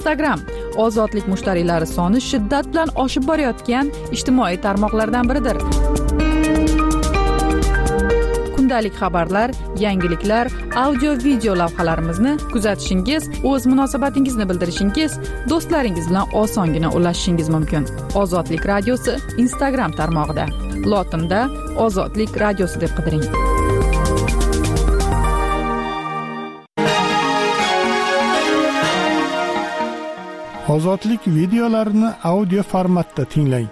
Instagram ozodlik mushtariylari soni shiddat bilan oshib borayotgan ijtimoiy tarmoqlardan biridir. Kundalik xabarlar, yangiliklar, audio-video lavhalarimizni kuzatishingiz, o'z munosabatingizni bildirishingiz, do'stlaringiz bilan osongina ulashishingiz mumkin. Ozodlik radiosi Instagram tarmog'ida. Lotinda Ozodlik radiosi deb qidiring. Ozodlik videolarini audio formatda tinglang.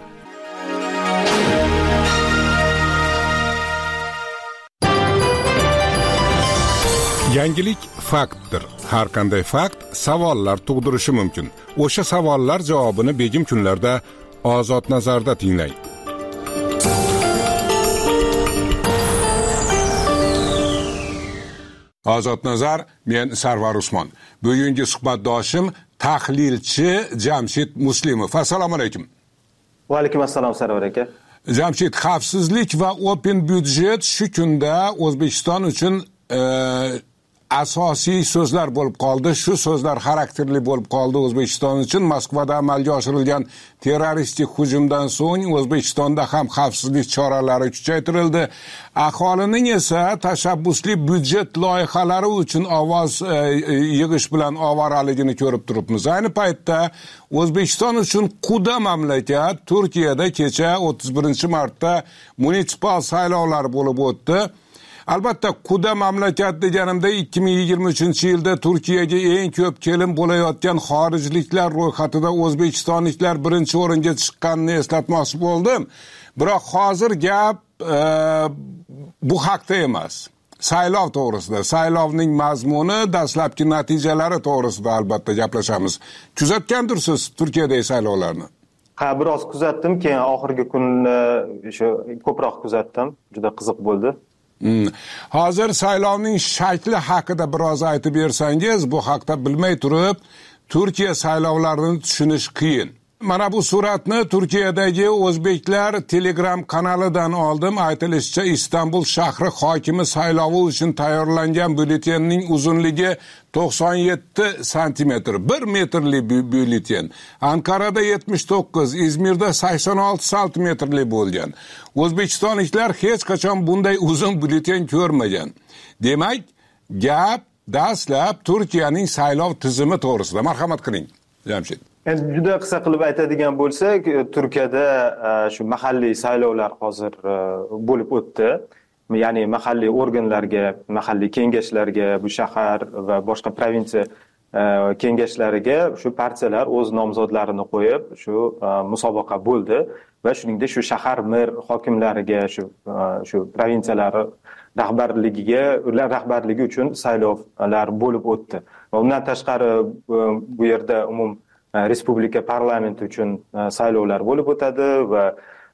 Yangilik faktdir. Har qanday fakt savollar tug'dirishi mumkin. O'sha savollar javobini begim kunlarda Ozod nazarda tinglang. Ozod nazar, men Sarvar Usmon. Bugungi suhbatdoshim tahlilchi Jamshid Muslimov. Assalomu alaykum. Va alaykum assalom Sarvar aka. Jamshid, xavfsizlik va open byudjet shu kunda O'zbekiston uchun asosiy so'zlar bo'lib qoldi. Shu so'zlar xarakterli bo'lib qoldi O'zbekiston uchun. Moskvada amalga oshirilgan terroristik hujumdan so'ng O'zbekistonda ham xavfsizlik choralari kuchaytirildi. Aholining esa tashabbusli byudjet loyihalari uchun ovoz yig'ish bilan ovoraligini ko'rib turibmiz. Ayni paytda O'zbekiston uchun quda mamlakat Turkiyada kecha 31-martda munisipal saylovlar bo'lib o'tdi. Albatta, quda mamlakat deganimda 2023-yilda Turkiyaga eng ko'p kelin bo'layotgan xorijliklar ro'yxatida o'zbekistonliklar birinchi o'ringa chiqqanini eslatmoqchi bo'ldim. Biroq hozir gap bu haqda emas. Saylov to'g'risida, saylovning mazmuni, dastlabki natijalari to'g'risida albatta gaplashamiz. Kuzatgandirsiz Turkiyadagi saylovlarni? Ha, biroz kuzatdim, keyin oxirgi kunni shu ko'proq kuzatdim. Juda qiziq bo'ldi. Hozir saylovning shakli haqida biroz aytib bersangiz, bu haqda bilmay turib, Turkiya saylovlarini tushunish qiyin. Mana bu suratni Turkiyadagi o'zbeklar Telegram kanalidan oldim. Aytilishicha, Istanbul shahri hokimi saylovi uchun tayyorlangan byulletenning uzunligi 97 santimetr, 1 metrli byulleten. Ankarada 79, İzmirda 86 santimetrli bo'lgan. O'zbekistonliklar hech qachon bunday uzun byulleten ko'rmagan. Demak, gap dastlab Turkiyaning saylov tizimi to'g'risida. Marhamat qiling, Jamshid. Endi juda qisqa qilib aytadigan bo'lsak, Turkiyada shu mahalliy saylovlar hozir bo'lib o'tdi. Ya'ni mahalliy organlarga, mahalliy kengashlarga, bu shahar va boshqa provinsiya kengashlariga shu partiyalar o'z nomzodlarini qo'yib, shu musobaqa bo'ldi va shuningdek shu shahar mer hokimlariga, shu provinsiyalar ular rahbarligi uchun saylovlar bo'lib o'tdi. Va undan tashqari bu yerda respublika parlamenti uchun saylovlar bo'lib o'tadi va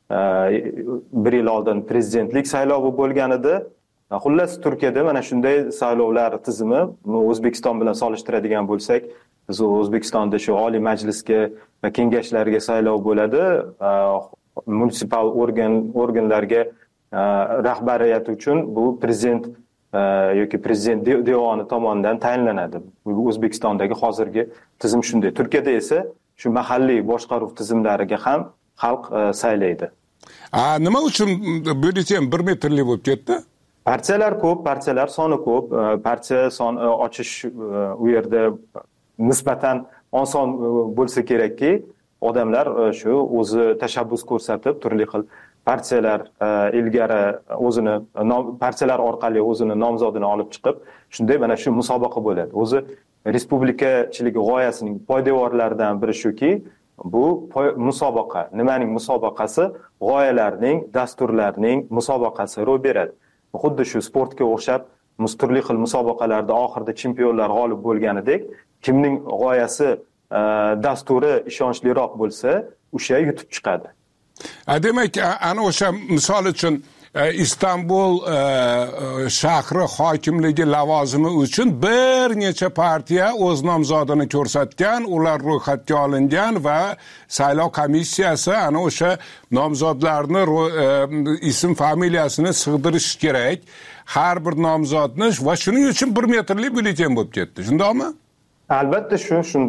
bir yil oldin prezidentlik saylovi bo'lgan edi. Xullas, Turkiyada mana shunday saylovlar tizimi, O'zbekiston bilan solishtiradigan bo'lsak, biz O'zbekistonda shu Oliy Majlisga va kengashlarga saylov bo'ladi, munisipal organlarga rahbariyat uchun bu prezident yoki prezident devoni tomonidan tayinlanadi. Bu O'zbekistondagi hozirgi tizim shunday. Turkiyada esa shu mahalliy boshqaruv tizimlariga ham xalq saylaydi. Nima uchun byulleten 1 metrli bo'lib ketdi? Partiyalar ko'p, partiyalar soni ko'p. Partiya soni ochish u yerda nisbatan oson bo'lsa kerakki, odamlar shu o'zi tashabbus ko'rsatib, turli xil partiyalar ilgari partiyalar orqali o'zini nomzodini olib chiqib, shunday mana shu musobaqa bo'ladi. O'zi respublikachilik g'oyasining poydevorlaridan biri shuki, bu musobaqa. Nimaning musobaqasi? G'oyalarning, dasturlarning musobaqasi ro'y beradi. Xuddi shu sportga o'xshab, turli xil musobaqalarda oxirida chempionlar g'olib bo'lganidek, kimning g'oyasi, dasturi ishonchliroq bo'lsa, o'sha yutib chiqadi. Demak, ana o'sha misol uchun Istanbul shahri hokimligi lavozimi uchun bir necha partiya o'z nomzodini ko'rsatgan, ular ro'yxatga olingan va saylov komissiyasi ana o'sha nomzodlarni ism familiyasini sig'dirish kerak. Har bir nomzodni va shuning uchun 1 metrli byulleten bo'lib ketdi. Shundaqmi? Albatta shundoq.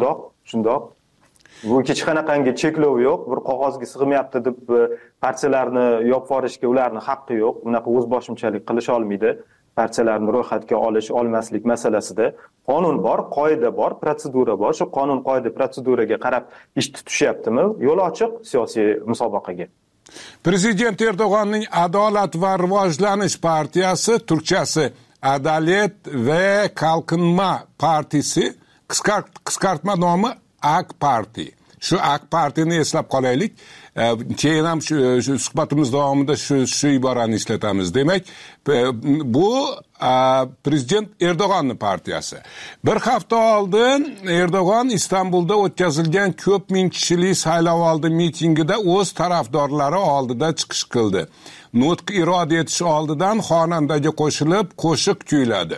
shundoq. Bu hech qanaqangi cheklov yo'q. Bir qog'ozga sig'mayapti deb partiyalarni yopib yuborishga ularning haqqi yo'q. Bunaqa o'zboshimchalik qilisha olmaydi. Partiyalarni ro'yxatga olmaslik masalasida qonun bor, qoida bor, protsedura bor. Shu qonun, qoida, protseduraga qarab ish tutishyaptimi? Yo'l ochiq siyosiy musobaqaga. Prezident Erdo'g'onning Adolat va rivojlanish partiyasi, turkchasi Adalet ve Kalkınma Partisi, qisqartma nomi AK Parti. Shu AK Partini eslab qolaylik. Keyin ham shu suhbatimiz davomida shu iborani ishlatamiz. Demak, bu Prezident Erdo'g'onning partiyasi. Bir hafta oldin Erdo'g'on Istanbulda o'tkazilgan ko'p ming kishilik saylovoldi mitingida o'z tarafdorlari oldida chiqish qildi. Nutq iroda etish oldidan xonandaga qo'shilib qo'shiq kuyladi.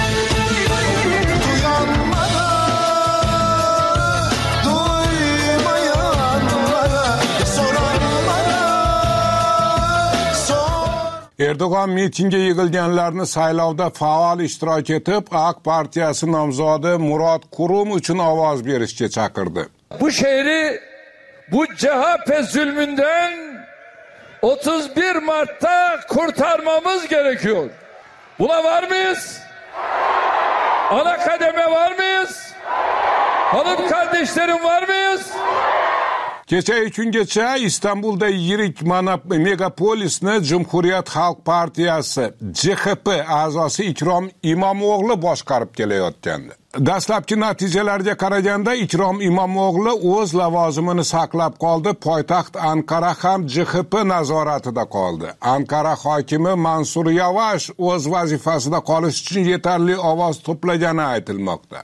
Erdo'g'on mitingga yig'ilganlarni saylovda faol ishtirok etib, AK partiyasi nomzodi Murat Kurum uchun ovoz berishga chaqirdi. Bu şehri bu CHP zulmünden 31 Mart'ta kurtarmamız gerekiyor. Buna var mıyız? Ana kademe var mıyız? Hanım kardeşlerim var mıyız? Kecha kungacha Istanbulda yirik megapolisni Cumhuriyet Halk Partiyasi CHP a'zosi Ikrom İmamoğlu boshqarib kelayotgandi. Dastlabki natijalarga qaraganda Ikrom İmamoğlu o'z lavozimini saqlab qoldi. Poytaxt Ankara ham CHP nazoratida qoldi. Ankara hokimi Mansur Yavash o'z vazifasida qolish uchun yetarli ovoz to'plagani aytilmoqda.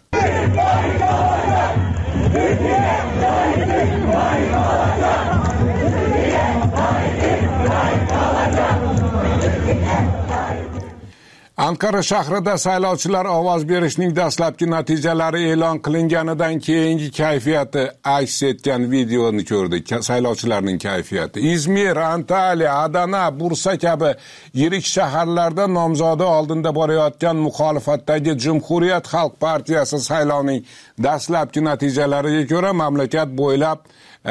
Ankara shahrida saylovchilar ovoz berishning dastlabki natijalari e'lon qilinganidan keyingi kayfiyati aks etgan videoni ko'rdik. Saylovchilarning kayfiyati. İzmir, Antalya, Adana, Bursa kabi yirik shaharlarda nomzodi oldinda borayotgan muxolifatdagi Cumhuriyet Halk Partiyasi saylovning dastlabki natijalariga ko'ra mamlakat bo'ylab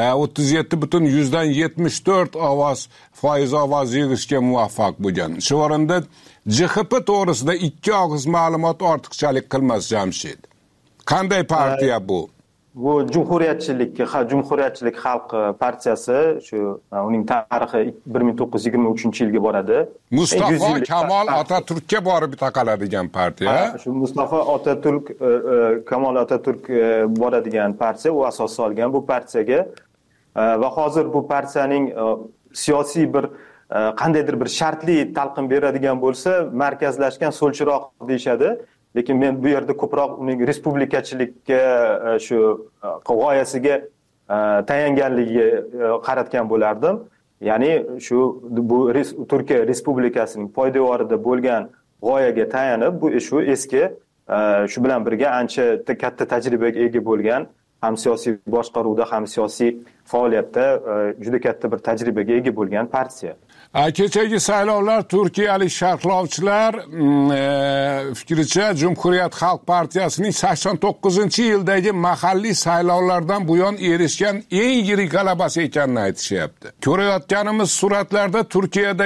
37,74% ovoz yig'ishga muvaffaq bo'lgan. Shu o'rinda CHP to'g'risida ikki og'iz ma'lumot ortiqchalik qilmas Jamshid. Qanday partiya bu? Bu Cumhuriyetchilik Xalq partiyasi, shu uning tarixi 1923-yilga boradi. Mustafa Kemal Atatürk'e borib taqaladigan partiya. Shu Mustafa Kemal Atatürk boradigan partiya, u asos solgan bu partiyaga va hozir bu partiyaning siyosiy bir qandaydir bir shartli talqin beradigan bo'lsa, markazlashgan so'lchiroq deyshadi. Lekin men bu yerda ko'proq uning respublikachilikka shu g'oyasiga tayanganligiga qaratgan bo'lardim. Ya'ni bu Turkiya Respublikasining poydevorida bo'lgan g'oyaga tayanib, bu shu eski shu bilan birga ancha katta tajribaga ega bo'lgan, ham siyosiy boshqaruvda, ham siyosiy faoliyatda juda katta bir tajribaga ega bo'lgan partiya. Kechagi saylovlar turkiyalik sharhlovchilar fikricha Cumhuriyet Halk Partiyasining 89-yildagi mahalliy saylovlardan buyon erishgan eng yirik g'alabasi ekanini aytishyapti. Ko'rayotganimiz suratlarda Turkiyada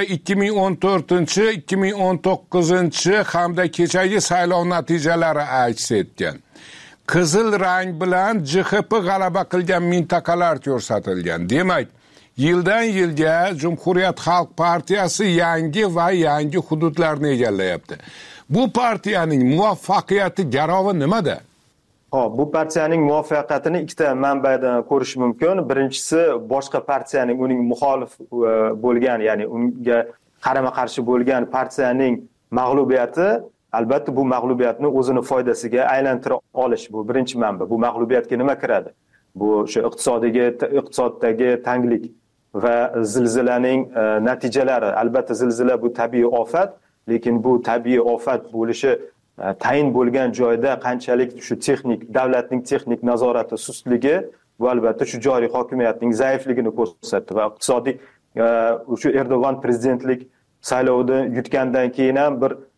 2014-2019 hamda kechagi saylov natijalari aks etgan. Qizil rang bilan CHP g'alaba qilgan mintaqalar ko'rsatilgan. Demak, yildan yilga Cumhuriyet Halk Partiyasi yangi hududlarni egallayapti. Bu partiyaning muvaffaqiyati garovi nimada? Bu partiyaning muvaffaqiyatini ikkita manbadan ko'rish mumkin. Birinchisi, boshqa partiyaning uning muxolif bo'lgan, ya'ni unga qarama-qarshi bo'lgan partiyaning mag'lubiyati, albatta bu mag'lubiyatni o'zini foydasiga aylantira olish. Bu birinchi manba. Bu mag'lubiyatga nima kiradi? Bu shu iqtisoddagi tanglik va zilzilaning natijalari. Albatta zilzila bu tabiiy ofat, lekin bu tabiiy ofat bo'lishi tayin bo'lgan joyda qanchalik shu davlatning texnik nazorati sustligi, bu albatta shu joriy hokimiyatning zaifligini ko'rsatdi va iqtisodiy shu Erdo'g'on prezidentlik saylovida yutgandan keyin ham bir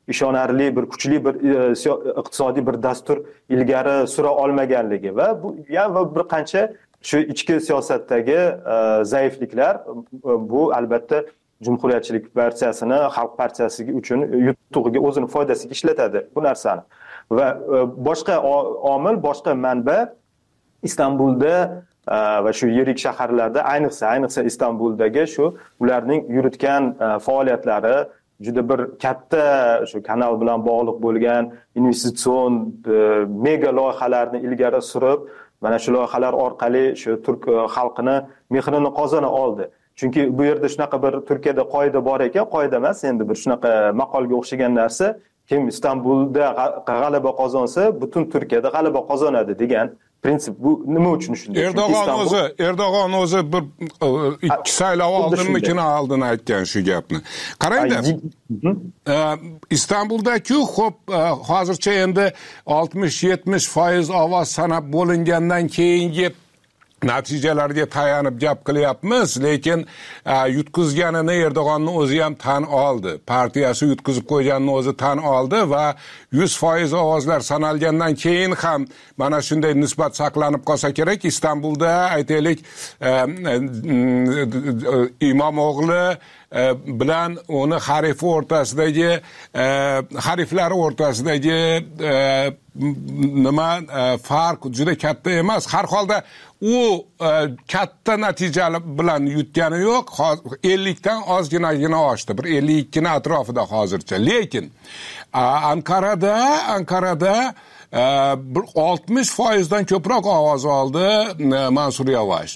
ishonarli bir kuchli bir iqtisodiy bir dastur ilgari sura olmaganligi va bir qancha shu ichki siyosatdagi zaifliklar bu albatta Cumhuriyatchilik partiyasini Xalq partiyasi uchun yutug'iga o'zini foydasiga ishlatadi bu narsani. Va boshqa omil, boshqa manba Istanbulda va shu yirik shaharlarda ayniqsa Istanbuldagi shu ularning yuritgan faoliyatlari juda bir katta shu kanal bilan bog'liq bo'lgan investitsion mega loyihalarni ilgari surib, mana shu loyihalar orqali shu turk xalqini mehrini qozona oldi. Chunki bu yerda shunaqa bir Turkiyada qoida bor ekan, qoida emas, endi bir shunaqa maqolga o'xshagan narsa, kim Istanbulda g'alaba qozonsa, butun Turkiyada g'alaba qozonadi degan prinsip. Bu nima uchun shunday? Erdo'g'on o'zi bir ikki saylov oldin aytgan shu gapni. Qarangda, Istanbulda-ku xo'p, hozircha endi 60-70% ovoz sanab bo'lingandan keyingi natijalarga tayanib gap qilyapmiz, lekin yutqizganini Erdo'g'onning o'zi ham tan oldi. Partiyasi yutqizib qo'yganini o'zi tan oldi va 100% ovozlar sanalgandan keyin ham mana shunday nisbat saqlanib qolsa kerak. Istanbulda aytaylik Imomo'g'li bilan uni xariflari o'rtasidagi farq juda katta emas. Har holda u katta natija bilan yutgani yo'q. 50 dan ozginagina oshdi. Bir 52 ni atrofida hozircha. Lekin Ankarada bir 60% dan ko'proq ovoz oldi Mansur Yavash.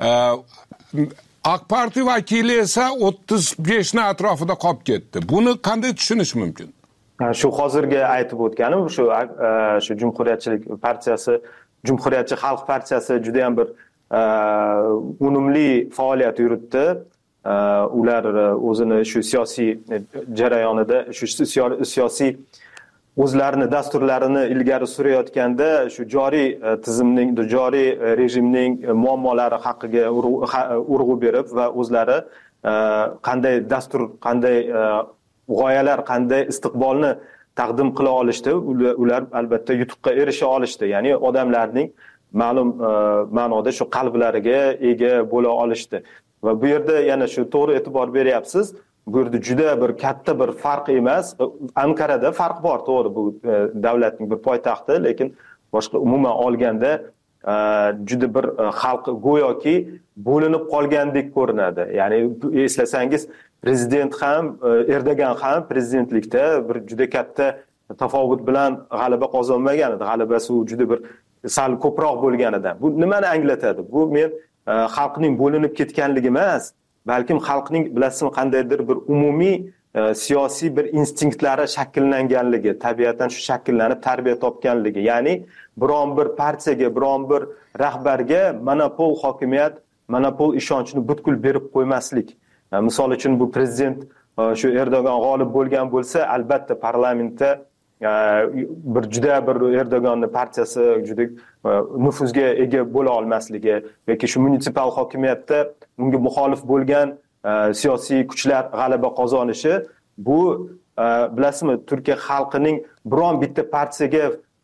AK Parti vakili esa 35 ni atrofida qolib ketdi. Buni qanday tushunish mumkin? Shu hozirga aytib o'tganim, shu Cumhuriyatchilik partiyasi, Cumhuriyatchi Xalq partiyasi juda ham bir unumli faoliyat yuritdi. Ular o'zini shu siyosiy jarayonida, shu siyosiy o'zlarini dasturlarini ilgari surayotganda shu joriy tizimning, joriy rejimning muammolari haqiga urg'u berib va o'zlari qanday dastur, qanday g'oyalar, qanday istiqbolni taqdim qila olishdi, ular albatta yutuqqa erisha olishdi. Ya'ni odamlarning ma'lum ma'noda shu qalblariga ega bo'la olishdi. Va bu yerda yana shu to'g'ri e'tibor beryapsiz. Bu yerda juda bir katta bir farq emas. Ankarada farq bor, to'g'ri, bu davlatning bir poytaxti, lekin boshqa umuman olganda juda bir xalq go'yoki bo'linib qolgandek ko'rinadi. Ya'ni eslasangiz, prezident ham, Erdo'g'on ham prezidentlikda bir juda katta tafovut bilan g'alaba qozonmagan edi. G'alabasi juda bir sal ko'proq bo'lganidan. Bu nimani anglatadi? Bu men xalqning bo'linib ketganligi emas, balkim xalqning, bilasizmi, qandaydir bir umumiy siyosiy bir instinktlari shakllanganligi, tabiatan shu shakllanib tarbiya topganligi. Ya'ni biron bir partiyaga, biron bir rahbarga monopol hokimiyat, monopol ishonchni butkul berib qo'ymaslik. Misol uchun bu prezident shu Erdo'g'on g'olib bo'lgan bo'lsa, albatta parlamentda bir juda bir Erdo'g'onning partiyasi juda nufuzga ega bo'la olmasligi yoki shu munisipal hokimiyatda unga muxolif bo'lgan siyosiy kuchlar g'alaba qozonishi, bu bilasizmi, Turkiya xalqining biron bitta partiyaga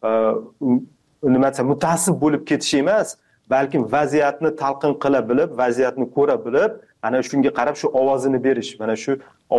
mutaassib bo'lib ketishi emas, balkim vaziyatni talqin qila bilib, vaziyatni ko'ra bilib, ana shunga qarab shu ovozini berish, mana shu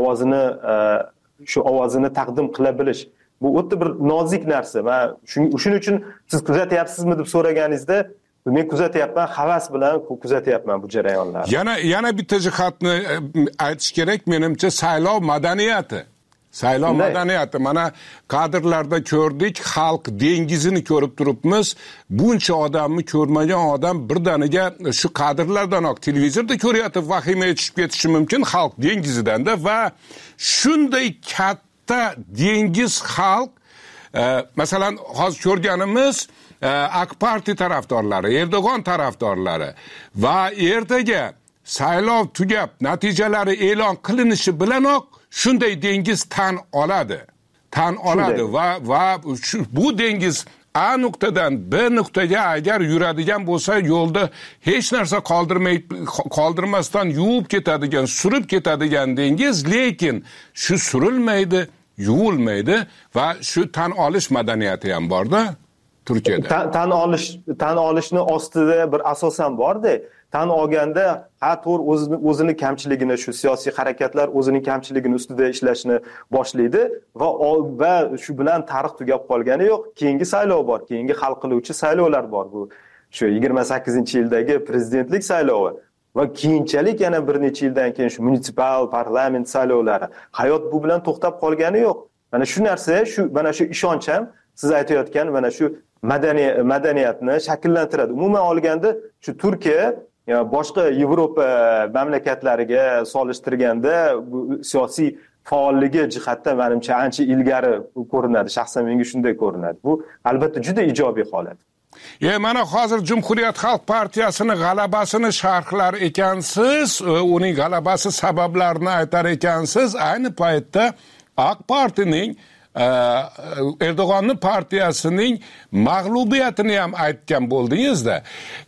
ovozini taqdim qila bilish. Bu o'ta bir nozik narsa. Va shuning uchun siz kuzatyapsizmi deb so'raganingizda, men kuzatyapman, havas bilan kuzatyapman bu jarayonlarni. Yana bitta jihatni aytish kerak, menimcha saylov madaniyati. Saylov madaniyati. Mana kadrlarda ko'rdik, xalq dengizini ko'rib turibmiz. Buncha odamni ko'rmagan odam birdaniga shu kadrlardan televizorda ko'ryapti, vahima yetishib ketishi mumkin xalq dengizidanda. Va shunday katta dengiz xalq, masalan, hozir ko'rganimiz AK Parti tarafdorlari, Erdo'g'on tarafdorlari va ertaga saylov tugab, natijalari e'lon qilinishi bilanoq shunday dengiz tan oladi va bu dengiz A nuqtadan B nuqtaga agar yuradigan bo'lsa, yo'lda hech narsa qoldirmasdan yuvib ketadigan, surib ketadigan dengiz, lekin shu surilmaydi, yuvilmaydi va shu tan olish madaniyati ham borda Turkiyada. Tan olishni ostida bir asosan borda. Tan olganda to'g'ri o'zini kamchiligini, shu siyosiy harakatlar o'zining kamchiligini ustida ishlashni boshlaydi va shu bilan tarix tugab qolgani yo'q. Keyingi saylov bor, keyingi hal qiluvchi saylovlar bor. Bu shu 28-yildagi prezidentlik saylovi va keyinchalik yana bir necha yildan keyin shu munisipal parlament saylovlari. Hayot bu bilan to'xtab qolgani yo'q. Mana shu narsa, mana shu ishonch ham siz aytayotgan mana shu madaniyatni shakllantiradi. Umuman olganda shu Turkiya boshqa Yevropa mamlakatlariga solishtirganda bu siyosiy faolligi jihatdan menimcha ancha ilgari ko'rinadi. Shaxsan menga shunday ko'rinadi. Bu albatta juda ijobiy holat. Mana hozir Cumhuriyet Xalq partiyasini g'alabasini sharhlar ekansiz, uning g'alabasi sabablarini aytar ekansiz. Ayni paytda AK Partining Erdo'g'onning partiyasining mag'lubiyatini ham aytgan bo'ldingizda.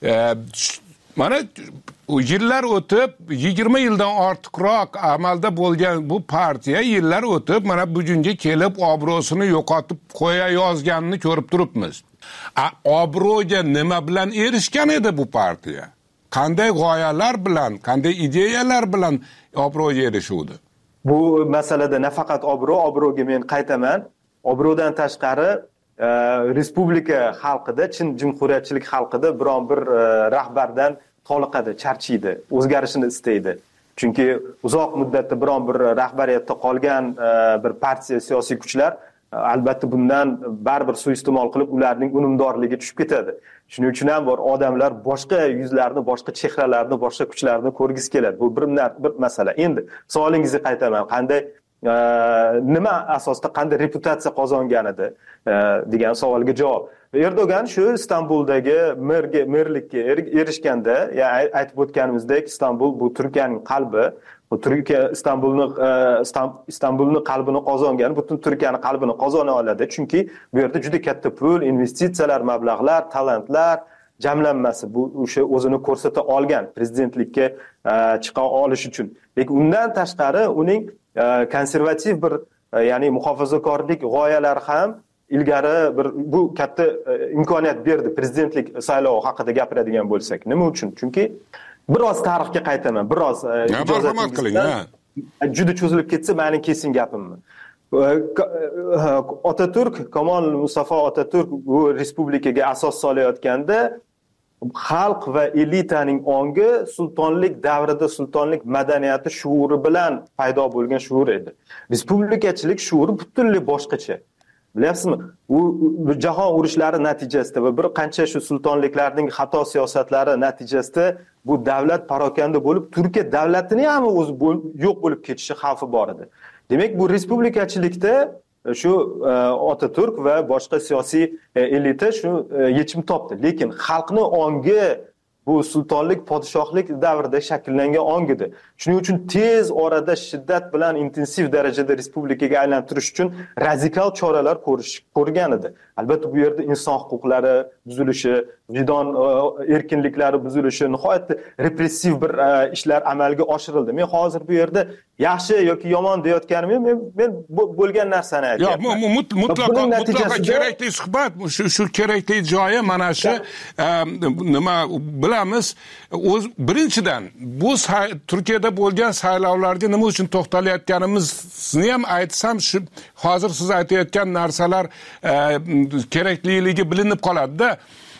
Mana yillar o'tib 20 yildan ortiqroq amalda bo'lgan bu partiya yillar o'tib mana bugunga kelib obro'sini yo'qotib qo'yayozganini ko'rib turibmiz. Obro'ga nima bilan erishgan edi bu partiya? Qanday g'oyalar bilan, qanday ideyalar bilan obro'ga erishuvdi? Bu masalada nafaqat obro'ga men qaytaman. Obro'dan tashqari respublika xalqida, chin jumhuriyatchilik xalqida biron bir rahbardan toliqadi, charchiydi, o'zgarishini istaydi. Chunki uzoq muddatda biron bir rahbariyatda qolgan bir partiya, siyosiy kuchlar albatta bundan baribir suiiste'mol qilib ularning unumdorligi tushib ketadi. Shuning uchun ham bor odamlar boshqa yuzlarni, boshqa chehralarni, boshqa kuchlarni ko'rgisi keladi. Bu bir masala. Endi savolingizga qaytaman. Qanday nima asosda qanday reputatsiya qozongan edi degan savolga javob. Erdo'g'an shu Istanbuldagi merlikka erishganda, aytib o'tganimizdek, Istanbul bu Turkiyaning qalbi. Bu Turkiya Istanbulni qalbini qozongan, butun Turkiyani qalbini qozona oladi. Chunki bu yerda juda katta pul, investitsiyalar, mablag'lar, talantlar jamlanmasi bu o'sha o'zini ko'rsata olgan prezidentlikka chiqa olish uchun. Lekin undan tashqari uning konservativ bir, ya'ni muhofazakorlik g'oyalari ham ilgari bir bu katta imkoniyat berdi prezidentlik saylovi haqida gapiradigan bo'lsak. Nima uchun? Chunki biroz tarixga qaytaman, biroz marhamat qiling. Juda cho'zilib ketsa, mening kesin gapimni. Otaturk, Kamol Mustafa Otaturk bu respublikaga asos solayotganda xalq va elitaning ongi sultonlik davrida sultonlik madaniyati shuuri bilan paydo bo'lgan shuur edi. Respublikachilik shuuri butunlay boshqacha. Bilasizmi? U jahon urushlari natijasida va bir qancha shu sultonliklarning xato siyosatlari natijasida bu davlat parokanda bo'lib, Turkiya davlatini ham o'zi yo'q bo'lib ketishi xavfi bor edi. Demak, bu respublikachilikda shu Otaturk va boshqa siyosiy elita shu yechim topdi. Lekin xalqning ongi bu sultonlik, podshohlik davrida shakllangan ong edi. Shuning uchun tez orada shiddat bilan intensiv darajada respublikaga aylantirish uchun radikal choralar ko'rgan edi. Albatta bu yerda inson huquqlari buzilishi, vijdon erkinliklari buzilishi, nihoyatda repressiv bir ishlar amalga oshirildi. Men hozir bu yerda yaxshi yoki yomon deyotganim men bo'lgan narsani aytyapman. Yo'q, mutlaqo kerakli suhbat, shu kerakli joyi mana shu nima bilamiz. Birinchidan bu Turkiyada bo'lgan saylovlarga nima uchun to'xtalayotganimizni ham aytsam, shu hozir siz aytayotgan narsalar kerakliligi bilinib qoladi-da.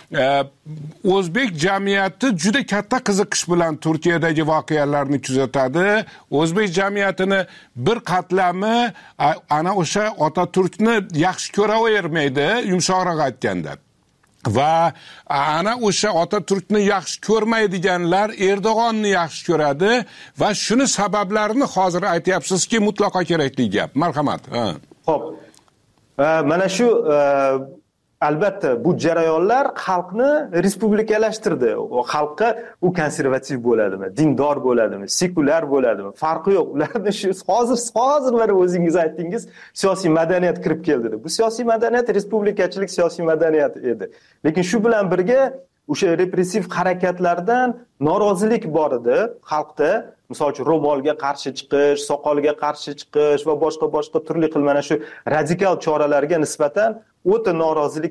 O'zbek jamiyati juda katta qiziqish bilan Turkiyadagi voqealarni kuzatadi. O'zbek jamiyatini bir qatlami ana o'sha Otaturkni yaxshi ko'ravermaydi, yumshoqroq aytganda. Va ana o'sha Otaturkni yaxshi ko'rmaydiganlar Erdo'g'onni yaxshi ko'radi va shuni sabablarini hozir aytyapsizki, mutlaqo kerakli gap. Marhamat. Xo'p. Mana shu albatta bu jarayonlar xalqni respublikalashtirdi. Xalqqa u konservativ bo'ladimi, dindor bo'ladimi, sekulyar bo'ladimi, farqi yo'q. Ularni shu hozir mana o'zingiz aytdingiz, siyosiy madaniyat kirib keldi. Bu siyosiy madaniyat respublikachilik siyosiy madaniyat edi. Lekin shu bilan birga o'sha repressiv harakatlardan norozilik bor edi xalqda. Misol uchun ro'molga qarshi chiqish, soqolga qarshi chiqish va boshqa turli xil mana shu radikal choralarga nisbatan o'ta norozilik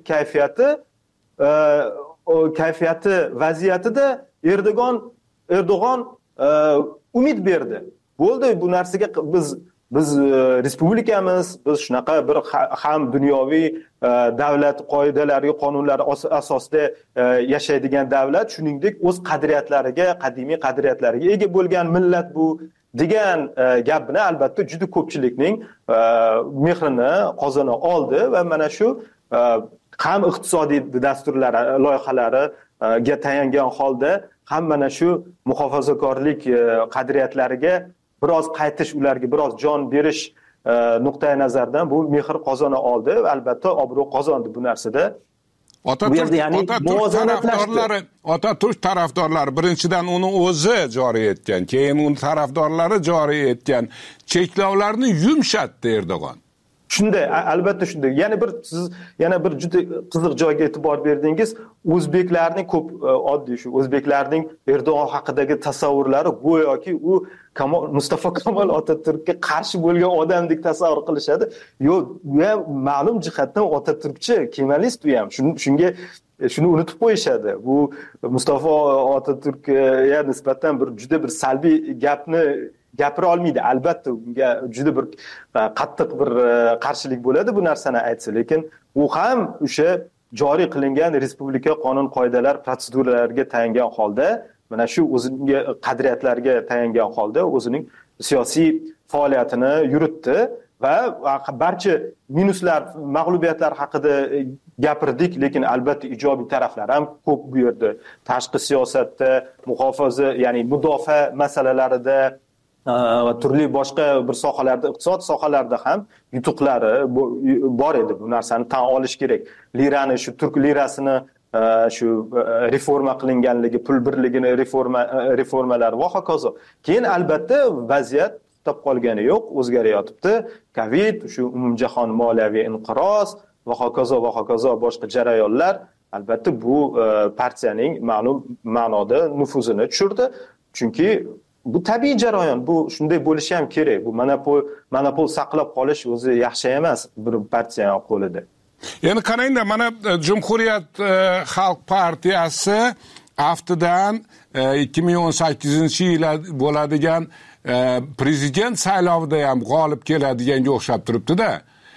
kayfiyati vaziyatida Erdo'g'on umid berdi. Bo'ldi, bu narsaga biz respublikamiz, biz shunaqa bir ham dunyoviy davlat qoidalariga, qonunlari asosida yashaydigan davlat, shuningdek o'z qadriyatlariga, qadimiy qadriyatlariga ega bo'lgan millat bu degan gapni albatta juda ko'pchilikning mehrini qozona oldi va mana shu ham iqtisodiy dasturlari, loyihalariga tayangan holda ham mana shu muhofazakorlik qadriyatlariga biroz qaytish, ularga biroz jon berish nuqtai nazardan bu mehr qozona oldi va albatta obro' qozondi bu narsada. Otaturk tarafdorlari birinchidan uni o'zi joriy etgan, keyin uni tarafdorlari joriy etgan cheklovlarni yumshatdi Erdo'g'on. Shunday, albatta shunday. Yana bir juda qiziq joyga e'tibor berdingiz. O'zbeklarning ko'p oddiy shu o'zbeklarning Erdo'g'on haqidagi tasavvurlari go'yoki u Mustafa Kemal Otaturkka qarshi bo'lgan odamdek tasavvur qilishadi. Yo'q, u ham ma'lum jihatdan Otaturkchi, kemalist u ham. Shuni unutib qo'yishadi. Bu Mustafa Otaturkga nisbatan juda bir salbiy gapni gapira olmaydi. Albatta unga juda bir qattiq bir qarshilik bo'ladi bu narsani aytsa, lekin u ham o'sha joriy qilingan respublika qonun qoidalar, protseduralarga tayangan holda, mana shu o'zining qadriyatlariga tayangan holda o'zining siyosiy faoliyatini yuritdi va barcha minuslar, mag'lubiyatlar haqida gapirdik, lekin albatta ijobiy taraflar ham ko'p bu yerda. Tashqi siyosatda, muhofaza, ya'ni mudofaa masalalarida va turli boshqa bir sohalarda, iqtisod sohalarida ham yutuqlari bor edi. Bu narsani tan olish kerak. Lirani, shu turk lirasini shu reforma qilinganligi, pul birligini reformalar va hokazo. Keyin albatta vaziyat to'xtab qolgani yo'q, o'zgarayotibdi. Covid, shu umumjahon moliyaviy inqiroz va hokazo boshqa jarayonlar albatta bu partiyaning ma'lum ma'noda nufuzini tushirdi. Chunki bu tabiiy jarayon, bu shunday bo'lishi ham kerak. Bu monopol saqlab qolish o'zi yaxshi emas bir partiyaning qo'lida. Endi qarangda, mana Cumhuriyet Xalq partiyasi aftidan 2018-yil bo'ladigan prezident saylovida ham g'olib keladiganga o'xshab turibdi-da.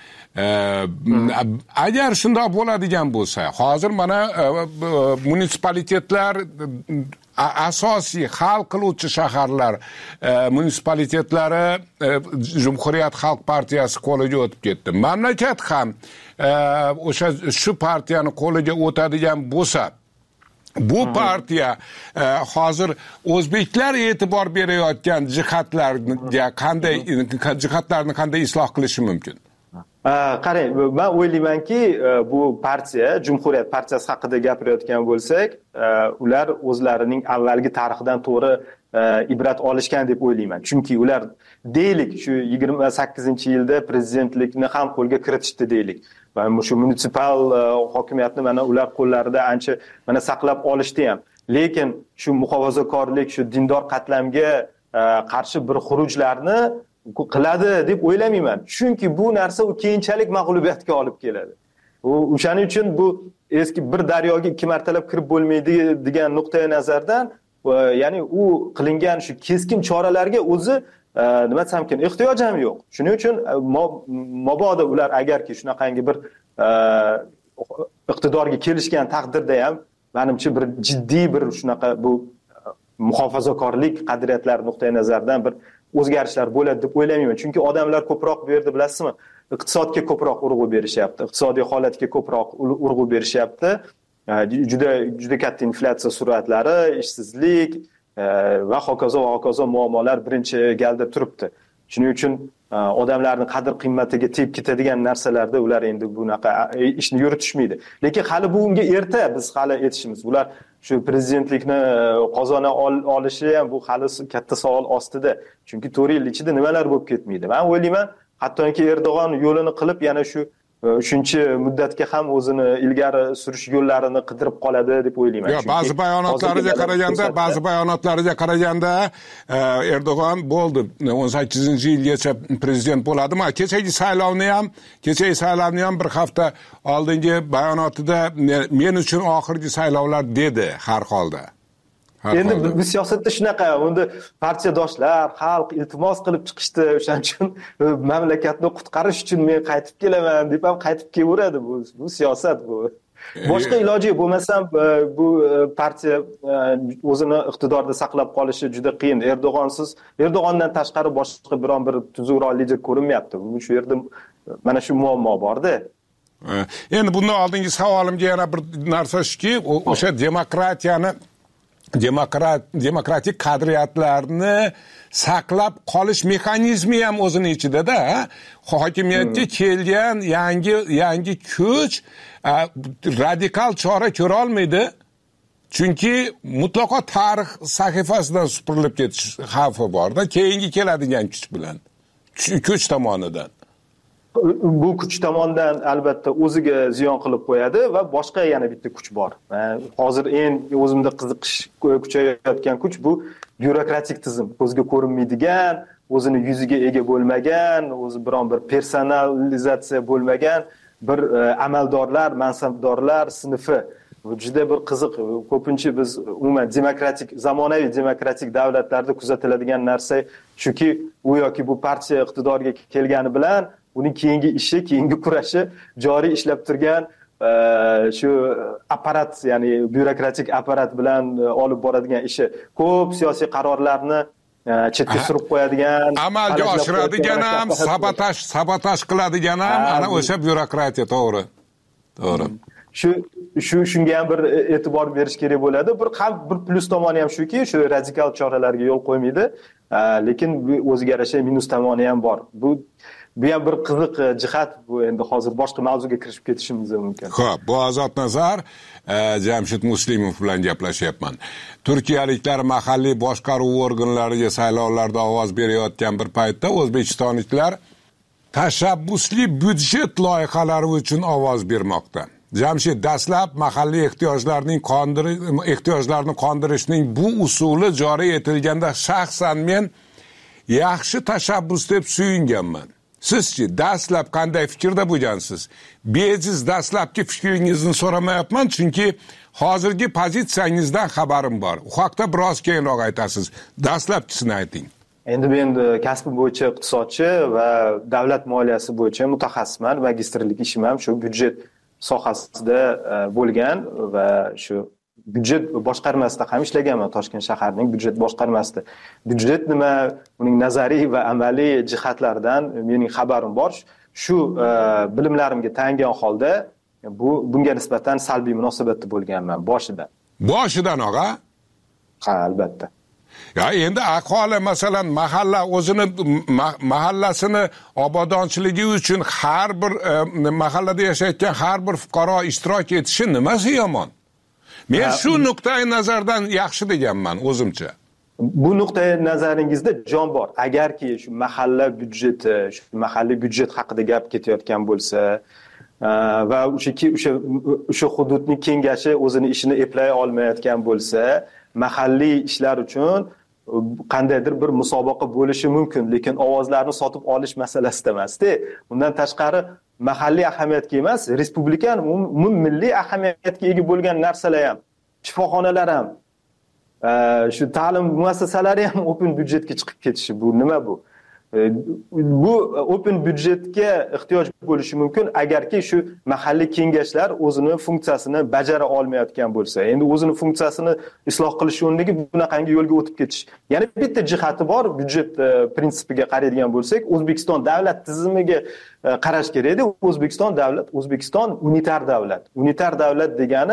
Agar shunday bo'ladigan bo'lsa, hozir mana munisipalitetlar, asosiy hal qiluvchi shaharlar munisipalitetlari Cumhuriyet Xalq partiyasi qo'liga o'tib ketdi. Mamlakat ham shu partiyani qo'liga o'tadigan bo'lsa, bu partiya hozir o'zbeklar e'tibor berayotgan jihatlarni qanday isloh qilishi mumkin? Qarang, men o'ylaymanki, bu partiya, Cumhuriyet partiyasi haqida gapirayotgan bo'lsak, ular o'zlarining avvalgi tarixidan to'g'ri ibrat olishgan deb o'ylayman. Chunki ular deylik, shu 28-yilda prezidentlikni ham qo'lga kiritishdi deylik. Va shu munisipal hokimiyatni mana ular qo'llarida ancha mana saqlab olishdi ham. Lekin shu muhofazakorlik, shu dindor qatlamga qarshi bir xurujlarni qiladi deb o'ylamayman. Chunki bu narsa u keyinchalik mag'lubiyatga olib keladi. O'shaning uchun bu eski bir daryoga ikki martalab kirib bo'lmaydi degan nuqtai nazardan, ya'ni u qilingan shu keskin choralarga o'zi nima desam ekan, ehtiyoj ham yo'q. Shuning uchun mabodo ular agarki shunaqangi bir iqtidorga kelishgan taqdirda ham menimcha bir jiddiy bir shunaqa bu muhofazakorlik qadriyatlari nuqtai nazaridan bir o'zgarishlar bo'ladi deb o'ylamayman. Chunki odamlar ko'proq bu yerda bilasizmi, iqtisodga ko'proq urg'u berishyapti, iqtisodiy holatga ko'proq urg'u berishyapti. Juda katta inflyatsiya sur'atlari, ishsizlik va hokazo muammolar birinchi galda turibdi. Shuning uchun odamlarning qadr-qimmatiga tegib ketadigan narsalarda ular endi bunaqa ishni yuritishmaydi. Lekin hali bunga erta biz hali aytishimiz. Ular shu prezidentlikni qozona olishi ham bu hali katta savol ostida. Chunki 4 yil ichida nimalar bo'lib ketmaydi. Men o'ylayman, hattoki Erdo'g'on yo'lini qilib yana shu shuncha muddatga ham o'zini ilgari surish yo'llarini qidirib qoladi deb o'ylayman. Yo'q, ba'zi bayonotlariga qaraganda Erdo'g'on bo'ldi 18-yilgacha prezident bo'ladimi? Kechagi saylovni ham bir hafta oldingi bayonotida men uchun oxirgi saylovlar dedi har holda. Endi bu siyosatda shunaqa, unda partiyadoshlar, xalq iltimos qilib chiqishdi, o'shaning uchun mamlakatni qutqarish uchun men qaytib kelaman deb ham qaytib kelaveradi. Bu siyosat bu. Boshqa iloji bo'lmasam bu partiya o'zini iqtidorda saqlab qolishi juda qiyin. Erdo'g'ondan tashqari boshqa biron bir tuzukroq lider ko'rinmayapti. Shu yerda mana shu muammo bor-da. Endi bundan oldingi savolimga yana bir narsa shuki, o'sha demokratik qadriyatlarni saqlab qolish mexanizmi ham o'zini ichida-da. Hokimiyatga kelgan yangi kuch radikal chora ko'ra olmaydi. Chunki mutlaqo tarix sahifasidan supurilib ketish xavfi bor-da, keyingi keladigan kuch tomonidan. Bu kuch tomonidan albatta o'ziga ziyon qilib qo'yadi va boshqa yana bitta kuch bor. Hozir o'zimda qiziqish kuchayotgan kuch bu byurokratik tizim. Ko'zga ko'rinmaydigan, o'zini yuziga ega bo'lmagan, o'zi biron bir personalizatsiya bo'lmagan bir amaldorlar, mansabdorlar sinfi. Bu juda bir qiziq. Ko'pincha biz umuman zamonaviy demokratik davlatlarda kuzatiladigan narsa shuki, u yoki bu partiya iqtidorga kelgani bilan uning keyingi kurashi joriy ishlab turgan shu apparat, ya'ni byurokratik apparat bilan olib boradigan ishi. Ko'p siyosiy qarorlarni chetga surib qo'yadigan, amalga oshiradigan ham, sabotaj qiladigan ham ana o'sha byurokratiya, to'g'ri. Shunga ham bir e'tibor berish kerak bo'ladi. Bir plus tomoni ham shuki, shu radikal choralarga yo'l qo'ymaydi, lekin o'ziga yarasha minus tomoni ham bor. Bu ham bir qiziq jihat. Bu endi hozir boshqa mavzuga kirishib ketishimiz mumkin. Xo'p, bu Ozodnazar Jamshid Muslimov bilan gaplashyapman. Turkiyaliklar mahalliy boshqaruv organlariga saylovlarda ovoz berayotgan bir paytda o'zbekistonliklar tashabbusli byudjet loyihalari uchun ovoz bermoqda. Jamshid, dastlab mahalliy ehtiyojlarni qondirishning bu usuli joriy etilganda shaxsan men yaxshi tashabbus deb suyunganman. Sizchi dastlab qanday fikrda bo'lgansiz? Bejiz dastlabki fikringizni so'ramayapman, chunki hozirgi pozitsiyangizdan xabarim bor. U haqda biroz keyinroq aytasiz. Dastlabkisini ayting. Endi men kasbim bo'yicha iqtisodchi va davlat moliyasi bo'yicha mutaxassisman. Magistrlik ishim ham shu byudjet sohasida bo'lgan va shu byudjet boshqarmasida ham ishlaganman. Toshkent shaharining byudjet boshqarmasida. Byudjet nima, uning nazariy va amaliy jihatlaridan mening xabarim bor. Shu bilimlarimga tayangan holda bunga nisbatan salbiy munosabatda bo'lganman boshidan og'a? Ha, albatta. Ya endi aholi masalan mahallasini obodonchiligi uchun har bir mahallada yashayotgan har bir fuqaro ishtirok etishi nimasi yomon? Men shu nuqtai nazardan yaxshi deganman o'zimcha. Bu nuqtai nazaringizda jon bor. Agarki shu mahalliy byudjet haqida gap ketayotgan bo'lsa va o'sha hududning kengashi o'zini ishini eplay olmayotgan bo'lsa, mahalliy ishlar uchun qandaydir bir musobaqa bo'lishi mumkin, lekin ovozlarni sotib olish masalasida emas-da. Undan tashqari mahalliy ahamiyatga emas, respublikan milliy ahamiyatga ega bo'lgan narsalar ham, shifoxonalar ham, shu ta'lim muassasalari ham open byudjetga chiqib ketishi, bu nima bu? Bu open byudjetga ehtiyoj bo'lishi mumkin agarki shu mahalliy kengashlar o'zini funksiyasini bajara olmayotgan bo'lsa. Endi o'zini funksiyasini isloh qilish o'rniga bunaqangi yo'lga o'tib ketish. Yana bitta jihati bor, byudjet prinsipiga qaraydigan bo'lsak, O'zbekiston davlat tizimiga qarash kerak edi. O'zbekiston unitar davlat. Unitar davlat degani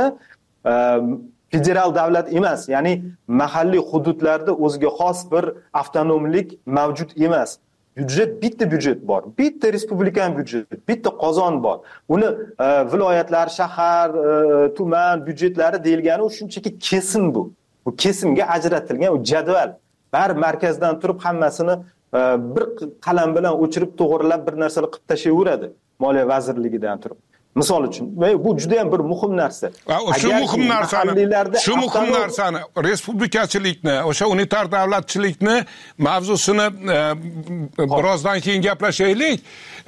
federal davlat emas, ya'ni mahalliy hududlarda o'ziga xos bir avtonomlik mavjud emas. Bitta byudjet bor. Bitta respublikan byudjet, bitta qozon bor. Uni viloyatlar, shahar, tuman byudjetlari deyilgani u shunchaki kesim bu. Bu kesimga ajratilgan u jadval. Bar markazdan turib hammasini bir qalam bilan o'chirib to'g'rilab bir narsalar qilib tashlayveradi. Moliya vazirligidan turib. Misol uchun, bu juda ham bir muhim narsa. Shu muhim narsani respublikachilikni, o'sha unitar davlatchilikni mavzusini birozdan keyin gaplashaylik.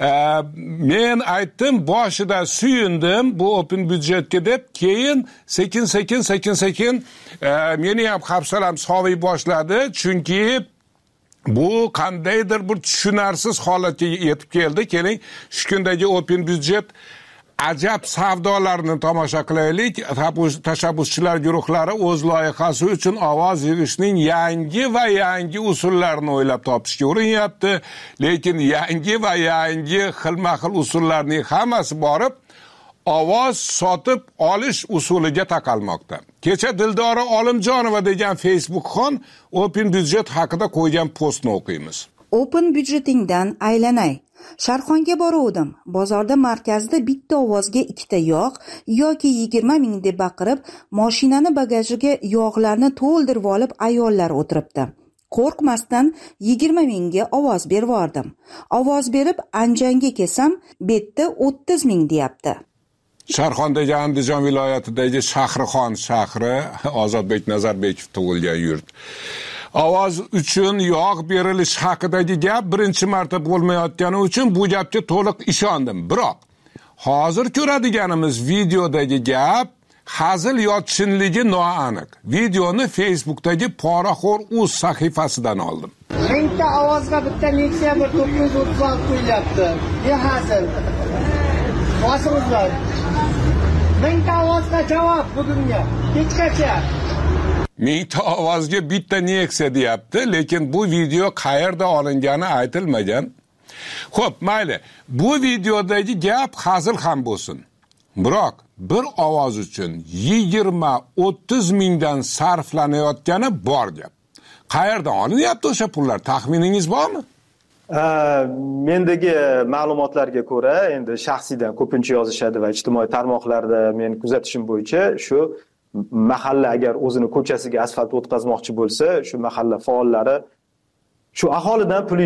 Men aytdim, boshida suyundim bu open byudjetga deb, keyin sekin meni ham hafsalam soviy boshladi, chunki bu qandaydir bir tushunarsiz holatga yetib keldi. Keling, shu kundagi open byudjet ajab savdolarni tomosha qilaylik. Tashabbuschilar guruhlari o'z loyihasi uchun ovoz yig'ishning yangi usullarini o'ylab topishga urinyapti. Lekin yangi xilma-xil usullarning hammasi borib ovoz sotib olish usuliga taqalmoqda. Kecha Dildora Olimjonova degan Facebookxon open byudjet haqida qo'ygan postni o'qiymiz. Open byudjetingdan aylanay. Sharxonga boruvdim. Bozorda markazda bitta ovozga 2 ta yog' yoki 20 ming deb baqirib, mashinani bagajiga yog'larni to'ldirib olib ayollar o'tiribdi. Qo'rqmasdan 20 mingga ovoz berib yordim. Ovoz berib Anjanga kelsam, betda 30 ming deyapti. Sharxondagi Andijon viloyatidagi Shahrixon shahri, Ozodbek Nazarbekov tug'ilgan yurt. Ovoz uchun yog' berilish haqidagi gap birinchi marta bo'lmayotgani uchun bu gapga to'liq ishondim. Biroq hozir ko'radiganimiz videodagi gap hazil yo chinligi noaniq. Videoni Facebookdagi Poraxo'r uz sahifasidan oldim. Mingta ovozga bitta Nexia 936 qo'yilyapti. Hazil. Bosimizlar. Mingta ovozga javob bugunga. Kechgacha. Mingta ovozga bitta Nexia deyapti, lekin bu video qayerda olingani aytilmagan. Xo'p, mayli. Bu videodagi gap hazil ham bo'lsin. Biroq bir ovoz uchun 20-30 mingdan sarflanayotgani bor gap. Qayerdan olinyapti o'sha pullar? Taxminingiz bormi? Mendagi ma'lumotlarga ko'ra, endi shaxsiydan ko'pincha yozishadi va ijtimoiy tarmoqlarda men kuzatishim bo'yicha shu mahalla agar o'zini ko'chasiga asfalt o'tkazmoqchi bo'lsa, shu mahalla faollari shu aholidan pul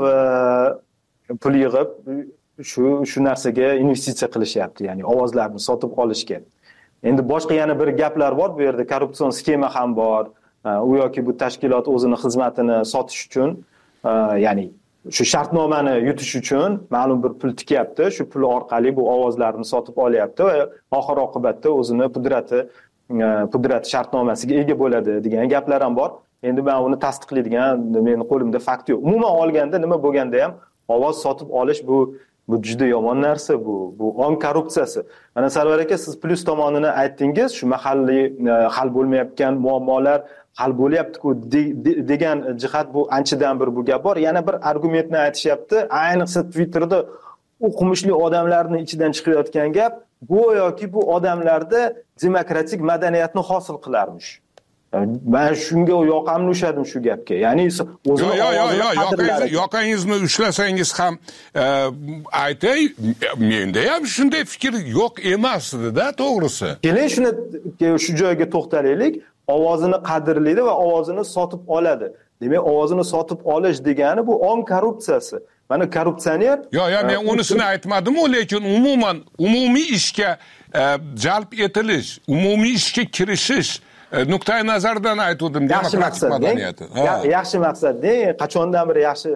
yig'ib shu narsaga investitsiya qilishyapti, ya'ni ovozlarni sotib olishga. Endi boshqa yana bir gaplar bor, bu yerda korrupsion sxema ham bor. U yoki bu tashkilot o'zini xizmatini sotish uchun, ya'ni shu shartnomani yutish uchun ma'lum bir pul tikyapti, shu pul orqali bu ovozlarni sotib olyapti va oxir oqibatda o'zini pudrat shartnomasiga ega bo'ladi degan gaplar ham bor. Endi men uni tasdiqlaydigan mening qo'limda fakt yo'q. Umuman olganda nima bo'lganda ham ovoz sotib olish bu juda yomon narsa, bu ong korrupsiyasi. Mana Sarvar aka, siz plyus tomonini aytdingiz, shu mahalliy hal bo'lmayotgan muammolar hal bo'lyapti-ku degan jihat bu anchadan bu gap bor. Yana bir argumentni aytishyapti, ayniqsa Twitterda o'qimishli odamlarning ichidan chiqayotgan gap, go'yoki bu odamlarda demokratik madaniyatni hosil qilarmish. Ben shunga yoqamni ushladim shu gapga. Ya'ni o'zini yoqangizni ushlasangiz ham aytay, menda ham shunday fikr yo'q emasdi-da, to'g'risi. Keling shu joyga to'xtalaylik. Ovozini qadrlaydi va ovozini sotib oladi. Demak, ovozini sotib olish degani bu ong korrupsiyasi. Mana korrupsioner... men unisini aytmadim-ku, lekin umumiy ishga jalb etilish, umumiy ishga kirishish nuqtai nazardan aytdim, demokratik madaniyati. Yaxshi maqsad, qachondan beri yaxshi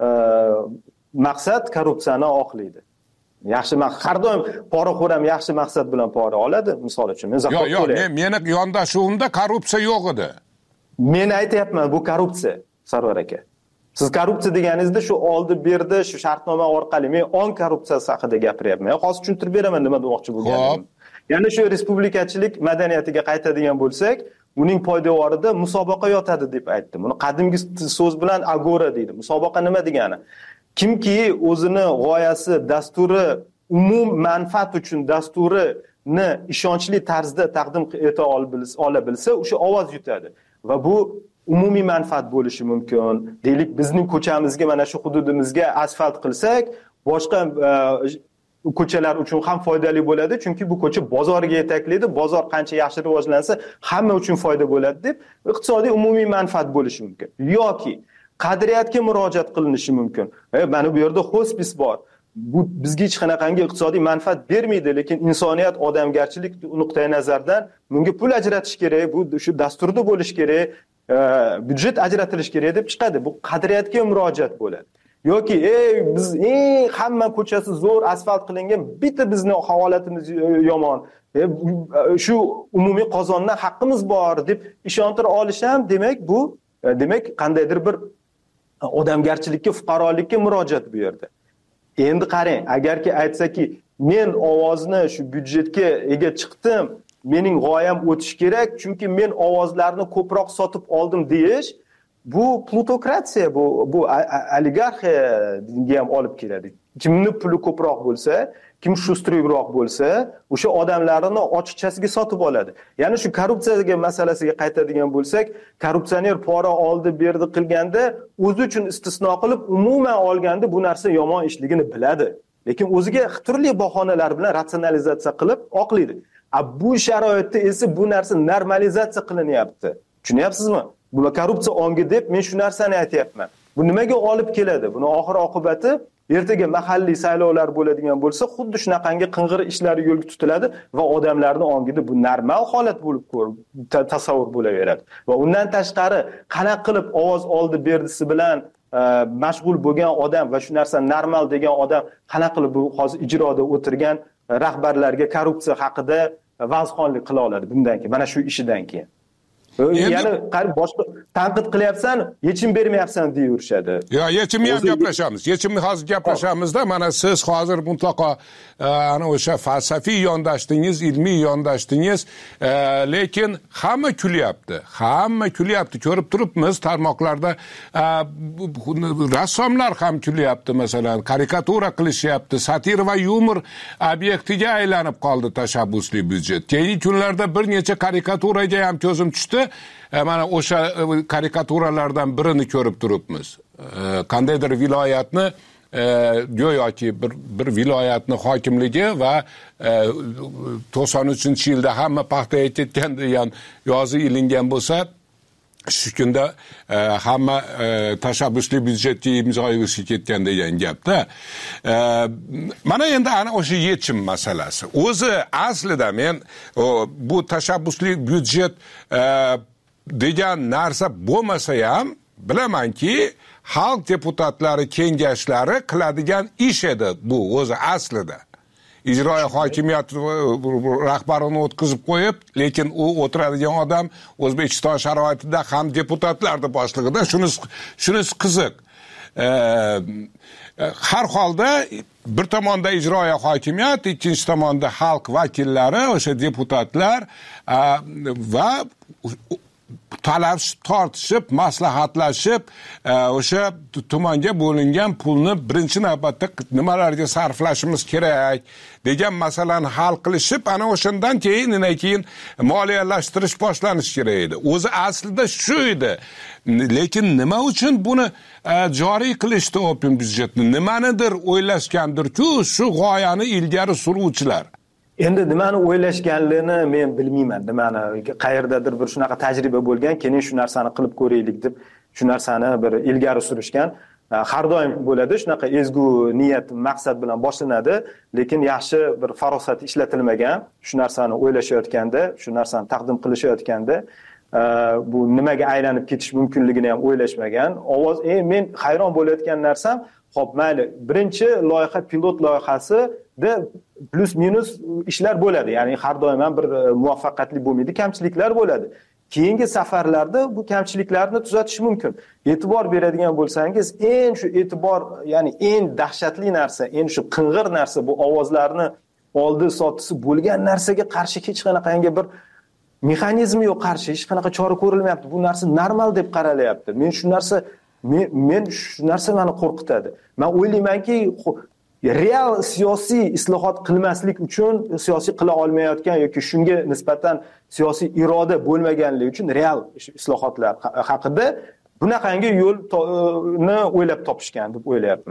maqsad korrupsiyani oqlaydi. Yaxshi maqsad, har doim poraxo'r ham yaxshi maqsad bilan pora oladi, misol uchun. Meni yondashuvimda korrupsiya yo'q edi. Men aytayapman, bu korrupsiya, Sarvar aka. Siz korrupsiya deganingizda shu oldi berdi, shu shartnoma orqali men ong korrupsiyasi haqida gapiryapman. Hozir tushuntirib beraman nima demoqchi bo'lganimni. Ya'ni shu respublikachilik madaniyatiga qaytadigan bo'lsak, uning poydevorida musobaqa yotadi deb aytdim. Buni qadimgi so'z bilan agora deydi. Musobaqa nima degani? Kimki o'zini g'oyasi, dasturi, umum manfaat uchun dasturini ishonchli tarzda taqdim eta ola bilsa, o'sha ovoz yutadi. Va bu umumiy manfaat bo'lishi mumkin. Deylik, bizning ko'chamizga, mana shu hududimizga asfalt qilsak, boshqa ko'chalar uchun ham foydali bo'ladi, chunki bu ko'cha bozorga yetaklaydi. Bozor qancha yaxshi rivojlansa, hamma uchun foyda bo'ladi deb iqtisodiy umumiy manfaat bo'lishi mumkin. Yoki qadriyatga murojaat qilinishi mumkin. Mana bu yerda hospis bor. bu bizga hech qanaqangi iqtisodiy manfaat bermaydi, lekin insoniyat odamgarchilik nuqtai nazaridan bunga pul ajratish kerak, bu shu dasturda bo'lish kerak, byudjet ajratilish kerak deb chiqadi. Bu qadriyatga murojaat bo'ladi. Yoki biz hamma ko'chasi zo'r asfalt qilingan, bitta bizni holatimiz yomon. Shu umumiy qozondan haqqimiz bor deb ishontira olish ham demak qandaydir bir odamgarchilikka, fuqarolikka murojaat bu yerda. Endi qarang, agarki aytsaki, men ovozni shu byudjetga ega chiqdim, mening g'oyam o'tish kerak, chunki men ovozlarni ko'proq sotib oldim deyish, bu plutokratiya, bu oligarxiyaga ham olib keladi. Kimni puli ko'proq bo'lsa, kim shustruyroq bo'lsa, o'sha odamlarni ochiqchasiga sotib oladi. Ya'ni shu korrupsiyaga masalasiga qaytadigan bo'lsak, korrupsioner pora oldi, berdi qilganda o'zi uchun istisno qilib, umuman olganda bu narsa yomon ishligini biladi. Lekin o'ziga turli bahonalar bilan ratsionalizatsiya qilib oqlaydi. Bu sharoitda esa bu narsa normalizatsiya qilinyapti. Tushunyapsizmi? Bu korrupsiya ongi deb men shu narsani aytayapman. Bu nimaga olib keladi? Buni oxir oqibati ertaga mahalliy saylovlar bo'ladigan bo'lsa, xuddi shunaqangi qing'ir ishlar yo'lga tutiladi va odamlarning ongida bu normal holat bo'lib tasavvur bo'laveradi. Va undan tashqari, qanaqa qilib ovoz oldi berdisi bilan mashg'ul bo'lgan odam va shu narsa normal degan odam qanaqa qilib bu hozir ijroda o'tirgan rahbarlarga korrupsiya haqida vazxonlik qila oladi bundan keyin, mana shu ishidan keyin. Ya'ni boshqa tanqid qilyapsan, yechim bermayapsan deyurishadi. Yo, yechimni ham gaplashamiz. Yechimni hozir gaplashamizda, mana siz hozir mutlaqo ana o'sha falsafiy yondashdingiz, ilmiy yondashdingiz, lekin hamma kulyapti. Hamma kulyapti. Ko'rib turibmiz tarmoqlarda, rassomlar ham kulyapti, masalan, karikatura qilishyapti, satir va yumor obyektiga aylanib qoldi tashabbusli byudjet. Keyingi kunlarda bir necha karikaturaga ham ko'zim tushdi. Mana o'sha karikaturalardan birini ko'rib turibmiz. Qandaydir viloyatni go'yoki bir viloyatni hokimligi va 93-yilda hamma paxtaga ketgan degan yozuv ilingan bo'lsa, shu kunda hamma tashabbusli byudjetga imzo qo'yishga ketgan degan gapda. Mana endi ana o'sha yechim masalasi. O'zi aslida men bu tashabbusli byudjet degan narsa bo'lmasa ham bilamanki, xalq deputatlari kengashlari qiladigan ish edi bu o'zi aslida. Ijroiya hokimiyat rahbarini o'tkazib qo'yib, lekin u o'tiradigan odam O'zbekiston sharoitida ham deputatlarning boshlig'ida, shunisi qiziq. Har holda bir tomonda ijroiya hokimiyat, ikkinchi tomonda xalq vakillari, o'sha deputatlar va talashib, tortishib, maslahatlashib, o'sha tumonga bo'lingan pulni birinchi navbatda nimalarga sarflashimiz kerak degan masalani hal qilishib, ana o'shandan keyin moliyalashtirish boshlanishi kerak edi. O'zi aslida shu edi. Lekin nima uchun buni joriy qilishdi open byudjetni? Nimanidir o'ylashgandir-ku shu g'oyani ilgari suruvchilar. Endi nimani o'ylashganligini men bilmayman. Nimani qayerdadir bir shunaqa tajriba bo'lgan, keyin shu narsani qilib ko'raylik deb shu narsani bir ilgari surishgan. Har doim bo'ladi, shunaqa ezgu niyat, maqsad bilan boshlanadi, lekin yaxshi bir farosat ishlatilmagan, shu narsani o'ylashayotganda, shu narsani taqdim qilishayotganda bu nimaga aylanib ketish mumkinligini ham o'ylashmagan. Men hayron bo'layotgan narsam, xo'p, mayli, birinchi loyiha pilot loyihasi de plus minus ishlar bo'ladi. Ya'ni har doim ham bir muvaffaqiyatli bo'lmaydi, kamchiliklar bo'ladi. Keyingi safarlarda bu kamchiliklarni tuzatish mumkin. E'tibor beradigan bo'lsangiz, ya'ni eng dahshatli narsa, eng shu qing'ir narsa bu ovozlarni oldi sotisi bo'lgan narsaga qarshi hech qanaqangi bir mexanizm yo'q, qarshi hech qanaqa chora ko'rilmayapti. Bu narsa normal deb qaralyapti. Men shu narsa meni qo'rqitadi. Men o'ylaymanki, real siyosiy islohot qilmaslik uchun, siyosiy qila olmayotgan yoki shunga nisbatan siyosiy iroda bo'lmaganligi uchun real islohotlar haqida bunaqangi yo'lni o'ylab topishgan deb o'ylayapman.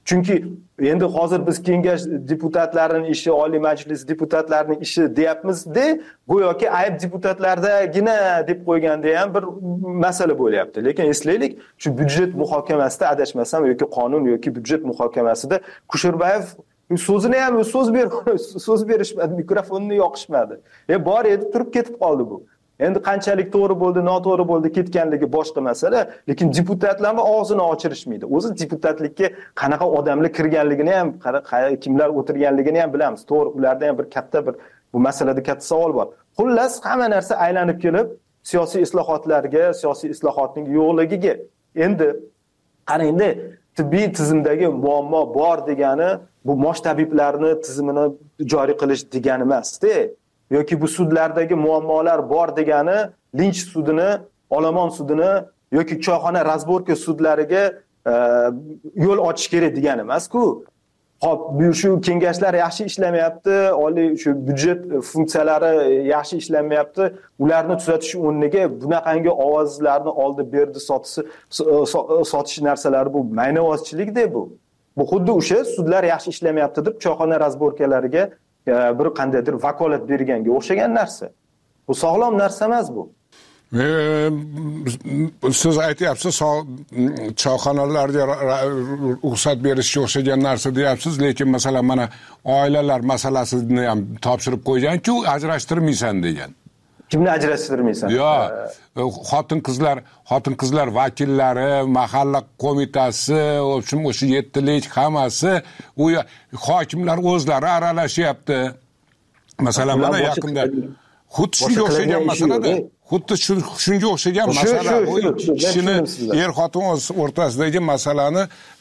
Chunki endi hozir biz kengash deputatlarining ishi, Oliy Majlis deputatlarining ishi deyapmiz-da, go'yoki ayb deputatlardagina deb qo'yganda ham bir masala bo'lyapti. Lekin eslaylik, shu byudjet muhokamasida adashmasam yoki qonun yoki byudjet muhokamasida Kusherbayev so'zini ham so'z berishmadi, mikrofonni yoqishmadi. Bor edi, turib ketib qoldi bu. Endi qanchalik to'g'ri bo'ldi, noto'g'ri bo'ldi ketganligi boshqa masala, lekin deputatlarning og'zini ochirishmaydi. O'zi deputatlikka qanaqa odamlar kirganligini ham, kimlar o'tirganligini ham bilamiz. To'g'ri, ularda ham bir katta bu masalada katta savol bor. Xullas, hamma narsa aylanib kelib siyosiy islohotlarga, siyosiy islohotning yo'qligiga. Endi qarangda, tibbiy tizimdagi muammo bor degani bu mosh tabiblarni tizimini joriy qilish degani emas-da. Yoki bu sudlardagi muammolar bor degani Linch sudini, Olomon sudini yoki choyxona razborka sudlariga yo'l ochish kerak degani emas-ku. Hop, shu kengashlar yaxshi ishlamayapti, oliy shu byudjet funksiyalari yaxshi ishlamayapti. Ularni tuzatish o'rniga bunaqangi ovozlarni oldi berdi sotish narsalari bu maynavozchilik-da bu. Bu xuddi o'sha sudlar yaxshi ishlamayapti deb choyxona razborkalariga bir qandaydir vakolat berganga o'xshagan narsa. Bu sog'lom narsa emas bu. Siz aytyapsiz, choyxonalarga ruxsat berishga o'xshagan narsa deyapsiz, lekin masalan mana oilalar masalasini ham topshirib qo'ygan-ku, ajrashtirmaysan degan. Kimni ajrashtirmaysan? Xotin-qizlar vakillari, mahalla qo'mitasi, o'sha 7lik hammasi, u hokimlar o'zlari aralashyapti. Masalan, mana yaqinda xuddi shunga o'xshagan masalada, shunga o'xshagan masala, kishini er-xotin o'rtasidagi masalani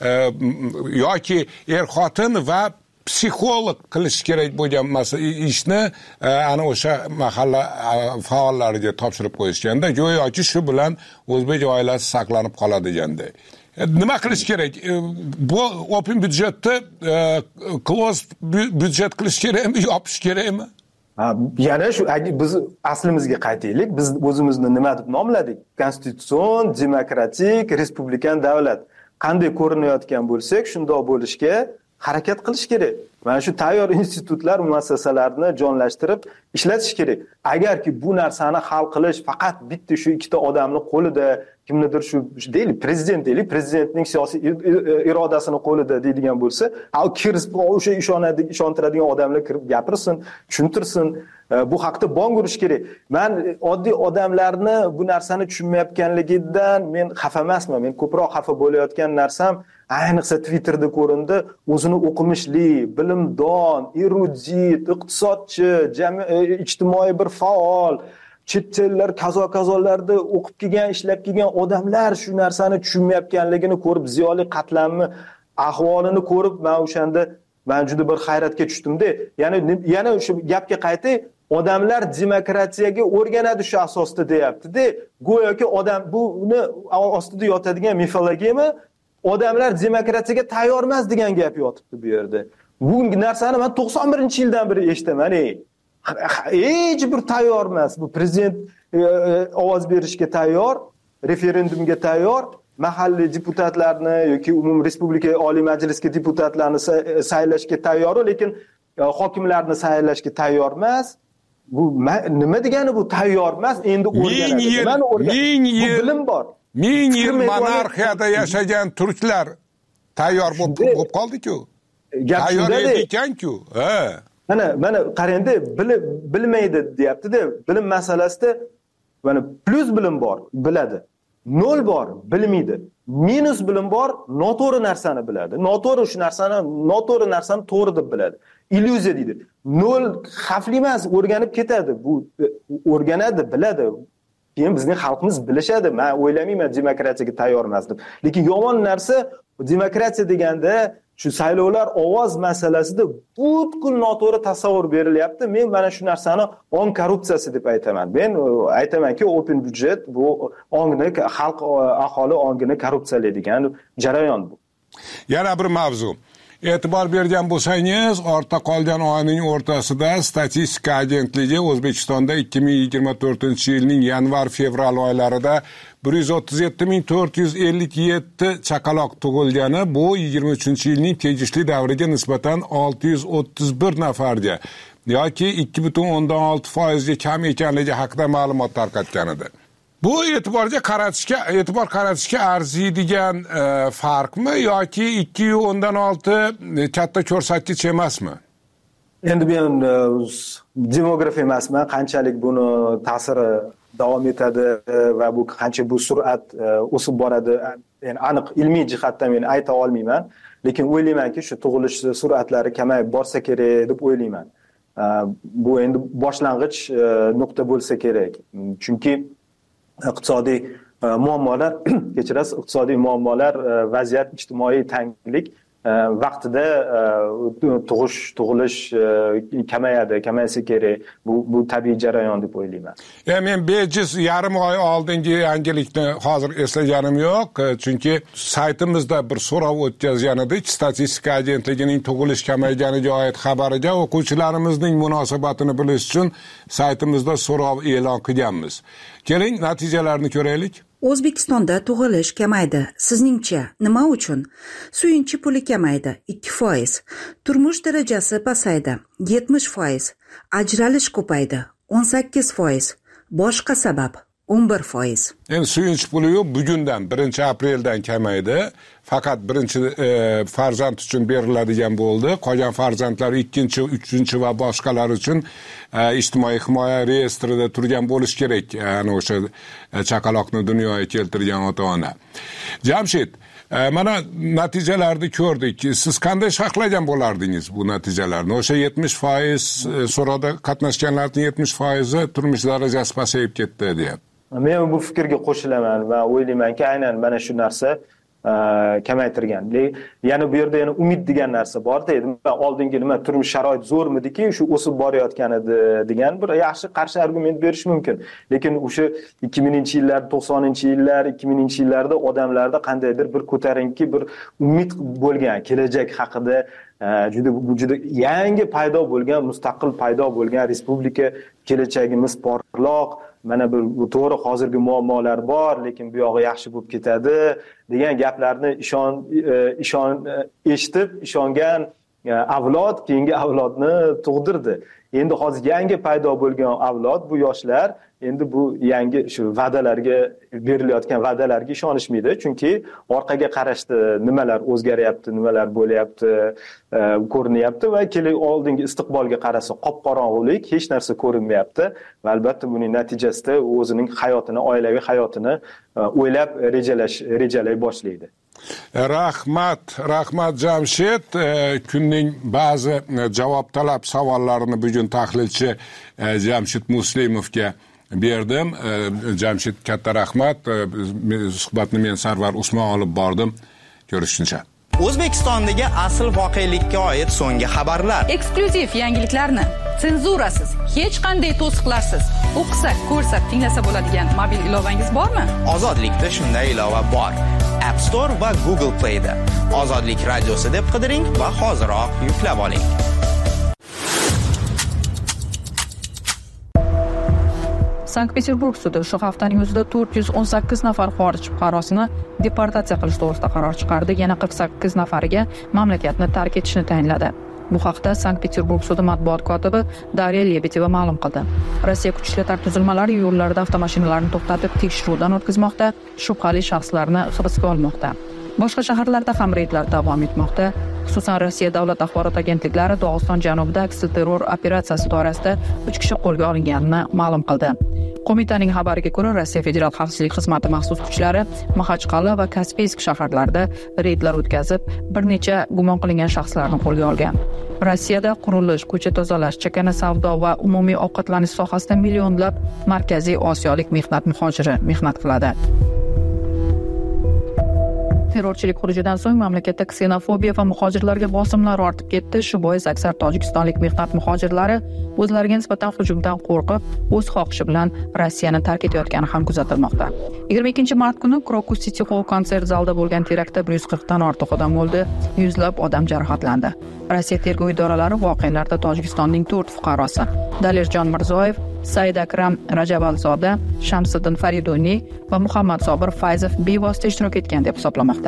yoki er-xotin va psixolog qilish kerak bo'lgan ishni ana o'sha mahalla faollariga topshirib qo'yishganda, go'yoki shu bilan o'zbek oilasi saqlanib qoladi deganda. Nima qilish kerak? Bu open byudjetni close byudjet qilish kerakmi, yopish kerakmi? Yana shu biz aslimizga qaytaylik. Biz o'zimizni nima deb nomladik? Konstitutsion, demokratik, respublikan davlat. Qanday ko'rinayotgan bo'lsak, shundoq bo'lishga harakat qilish kerak. Mana shu tayyor institutlar, muassasalarni jonlashtirib ishlatish kerak. Agarki bu narsani hal qilish faqat bitta shu ikkita odamning qo'lida, kimnidir shu deylik, prezident deylik, prezidentning siyosiy irodasini qo'lida deydigan bo'lsa, o'sha ishontiradigan odamlar kirib gapirsin, tushuntirsin. Bu haqda bong urish kerak. Men oddiy odamlarni bu narsani tushunmayotganligidan men xafa emasman. Men ko'proq xafa bo'layotgan narsam ayniqsa Twitterda ko'rindi, o'zini o'qimishli, bilimdon, erudit, iqtisodchi, ijtimoiy bir faol, chet tillar, kazo-kazolarda o'qib kelgan, ishlab kelgan odamlar shu narsani tushunmayotganligini ko'rib, ziyoli qatlamni ahvolini ko'rib, men o'shanda juda bir hayratga tushdimda. Yana shu gapga qaytay, odamlar demokratiyaga o'rganadi shu asosda deyapti-da. Go'yoki odam buni ostida yotadigan mifologiyami? Odamlar demokratiyaga tayyor emas degan gap yotibdi bu yerda. Bu narsani men 91-yildan beri eshitaman. Hech bir tayyor emas. Bu prezident ovoz berishga tayyor, referendumga tayyor, mahalliy deputatlarni yoki umum respublika Oliy Majlisga deputatlarni saylashga tayyor, lekin hokimlarni saylashga tayyor emas. Bu nima degani bu tayyor emas? Endi o'rganadi. Bu bilim bor. 1000 yil monarxiyada yashagan turklar tayyor bo'lib qoldi-ku. Tayyor ekan-ku. Mana qarangda, bilmaydi deyapti-da. Bilim masalasida mana plus bilim bor, biladi. 0 bor, bilmaydi. Minus bilim bor, noto'g'ri narsani biladi. Noto'g'ri narsani to'g'ri deb biladi. Illyuziya deydi. 0 xavfli emas, o'rganib ketadi. Bu o'rganadi, biladi. Keyin bizning xalqimiz bilishadi. Men o'ylamayman demokratiyaga tayyor emas deb. Lekin yomon narsa demokratiya deganda shu saylovlar ovoz masalasida butkul noto'g'ri tasavvur berilyapti. Men mana shu narsani ong korrupsiyasi deb aytaman. Men aytamanki, open byudjet bu ongni, xalq aholi ongini korrupsiyalaydigan jarayon bu. Yana bir mavzu. E'tibor bergan bo'lsangiz, ortda qolgan oyning o'rtasida Statistika agentligi O'zbekistonda 2024-yilning yanvar-fevral oylarida 137.457 chaqaloq tug'ilgani, bu 23-yilning tegishli davriga nisbatan 631 nafarga yoki 2.6% kam ekanligi haqida ma'lumot tarqatgan edi. Bu e'tibor qaratishga arziydigan farqmi yoki 2.6 katta ko'rsatkich emasmi? Endi men demograf emasman, qanchalik buni ta'siri davom etadi va bu qancha bu sur'at o'sib boradi, ya'ni aniq ilmiy jihatdan men ayta olmayman, lekin o'ylaymanki shu tug'ilish sur'atlari kamayib borsa kerak deb o'ylayman. Bu endi boshlang'ich nuqta bo'lsa kerak. Chunki iqtisodiy muammolar, iqtisodiy muammolar, vaziyat, ijtimoiy tanglik vaqtida tug'ilish kamaysa kerak. Bu tabiiy jarayon deb o'ylayman. Men bejiz yarim oy oldingi yangilikni hozir eslaganim yo'q, chunki saytimizda bir so'rov o'tkazgan edik. Statistika agentligining tug'ilish kamayganiga oid xabariga o'quvchilarimizning munosabatini bilish uchun saytimizda so'rov e'lon qilganmiz. Keling, natijalarni ko'raylik. O'zbekistonda tug'ilish kamaydi. Sizningcha nima uchun? Suyunchi puli kamaydi 2%, turmush darajasi pasaydi 70%, ajralish ko'paydi 18%, boshqa sabab 11%. Endi suyunch puli bugundan 1-apreldan kamaydi. Faqat birinchi farzand uchun beriladigan bo'ldi. Qolgan farzandlar 2-chi, 3-chi va boshqalar uchun ijtimoiy himoya reyestrida turgan bo'lish kerak. Ana o'sha chaqaloqni dunyoga keltirgan ota-ona. Jamshid, mana natijalarni ko'rdik. Siz qanday sharhlagan bo'lardingiz bu natijalarni? O'sha 70% so'rovda qatnashganlarning 70% turmush darajasi pasayib ketdi deyapti. Men bu fikrga qo'shilaman va o'ylaymanki, aynan mana shu narsa kamaytirgan. Yana bu yerda yana umid degan narsa bor-da. Oldingi nima turmush sharoit zo'rmidiki, shu o'sib borayotgan edi degan bir yaxshi qarshi argument berish mumkin. Lekin o'sha 2000-yillar, 90-yillar, 2000-yillarda odamlarda qandaydir bir ko'tarinki bir umid bo'lgan, kelajak haqida juda yangi paydo bo'lgan, mustaqil paydo bo'lgan respublika, kelajagimiz porloq, mana bu to'g'ri hozirgi muammolar bor, lekin bu yog'i yaxshi bo'lib ketadi degan gaplarni eshitib, ishongan avlod keyingi avlodni tug'dirdi. Endi hozir yangi paydo bo'lgan avlod, bu yoshlar endi bu yangi shu va'dalarga, berilayotgan va'dalarga ishonishmaydi, chunki orqaga qarashda nimalar o'zgaryapti, nimalar bo'layapti, ko'rinyapti va oldingi istiqbolga qarasa qop-qorong'ulik, hech narsa ko'rinmayapti va albatta buning natijasida o'zining hayotini, oilaviy hayotini o'ylab rejalay boshlaydi. Rahmat Jamshid. Kunning ba'zi javob talab savollarini bugun tahlilchi Jamshid Muslimovga berdim. Jamshid, katta rahmat. Suhbatni men Sarvar Usmon olib bordim. Ko'rishguncha. O'zbekistondagi asl voqelikka oid so'nggi xabarlar, eksklyuziv yangiliklarni senzurasiz, hech qanday to'siqlarsiz o'qisak, ko'rsak, tinglasa bo'ladigan mobil ilovangiz bormi? Ozodlikda shunday ilova bor. App Store va Google Play da Ozodlik radiosi deb qidiring va hoziroq yuklab oling. Sankt-Peterburg sudi shu haftaning o'zida 418 nafar xorij fuqarosini deportatsiya qilish to'g'risida qaror chiqardi. Yana 48 nafariga mamlakatni tark etishni tayinladi. Bu haqda Sankt-Peterburg sudi matbuot kotibi Darya Lebedeva ma'lum qildi. Rossiya kuch ishlatar tuzilmalari yo'llarda avtomashinalarni to'xtatib tekshiruvdan o'tkazmoqda, shubhali shaxslarni hibsga olmoqda. Boshqa shaharlarda ham reydlar davom etmoqda. Xususan, Rossiya davlat axborot agentliklari Dog'iston janubida aksilterror operatsiyasi doirasida 3 kishi qo'lga olinganini ma'lum qildi. Qo'mitaning xabariga ko'ra, Rossiya Federal xavfsizlik xizmati maxsus kuchlari Maxachqal'a va Kaspiysk shaharlarida reydlar o'tkazib, bir necha gumon qilingan shaxslarni qo'lga olgan. Rossiyada qurilish, ko'cha tozalash, chakana savdo va umumiy ovqatlanish sohasida millionlab Markaziy Osiyolik mehnat muhojiri mehnat qiladi. terrorchilik xurujidan so'ng mamlakatda ksenofobiya va muhojirlarga bosimlar ortib ketdi. Shu bois aksar tojikistonlik mehnat muhojirlari o'zlariga nisbatan hujumdan qo'rqib, o'z xohishi bilan Rossiyani tark etayotgani ham kuzatilmoqda. 22-mart kuni Krokus City Hall konsert zalida bo'lgan teraktda 140 dan ortiq odam o'ldi, yuzlab odam jarohatlandi. Rossiya tergov idoralari voqealarda Tojikistonning 4 fuqarosi Dalirjon Mirzoyev, Said Akram Rajabalzoda, Shamsiddin Faridoniy va Muhammad Sobir Fayzov bevosita ishtirok etgan deb hisoblamoqda.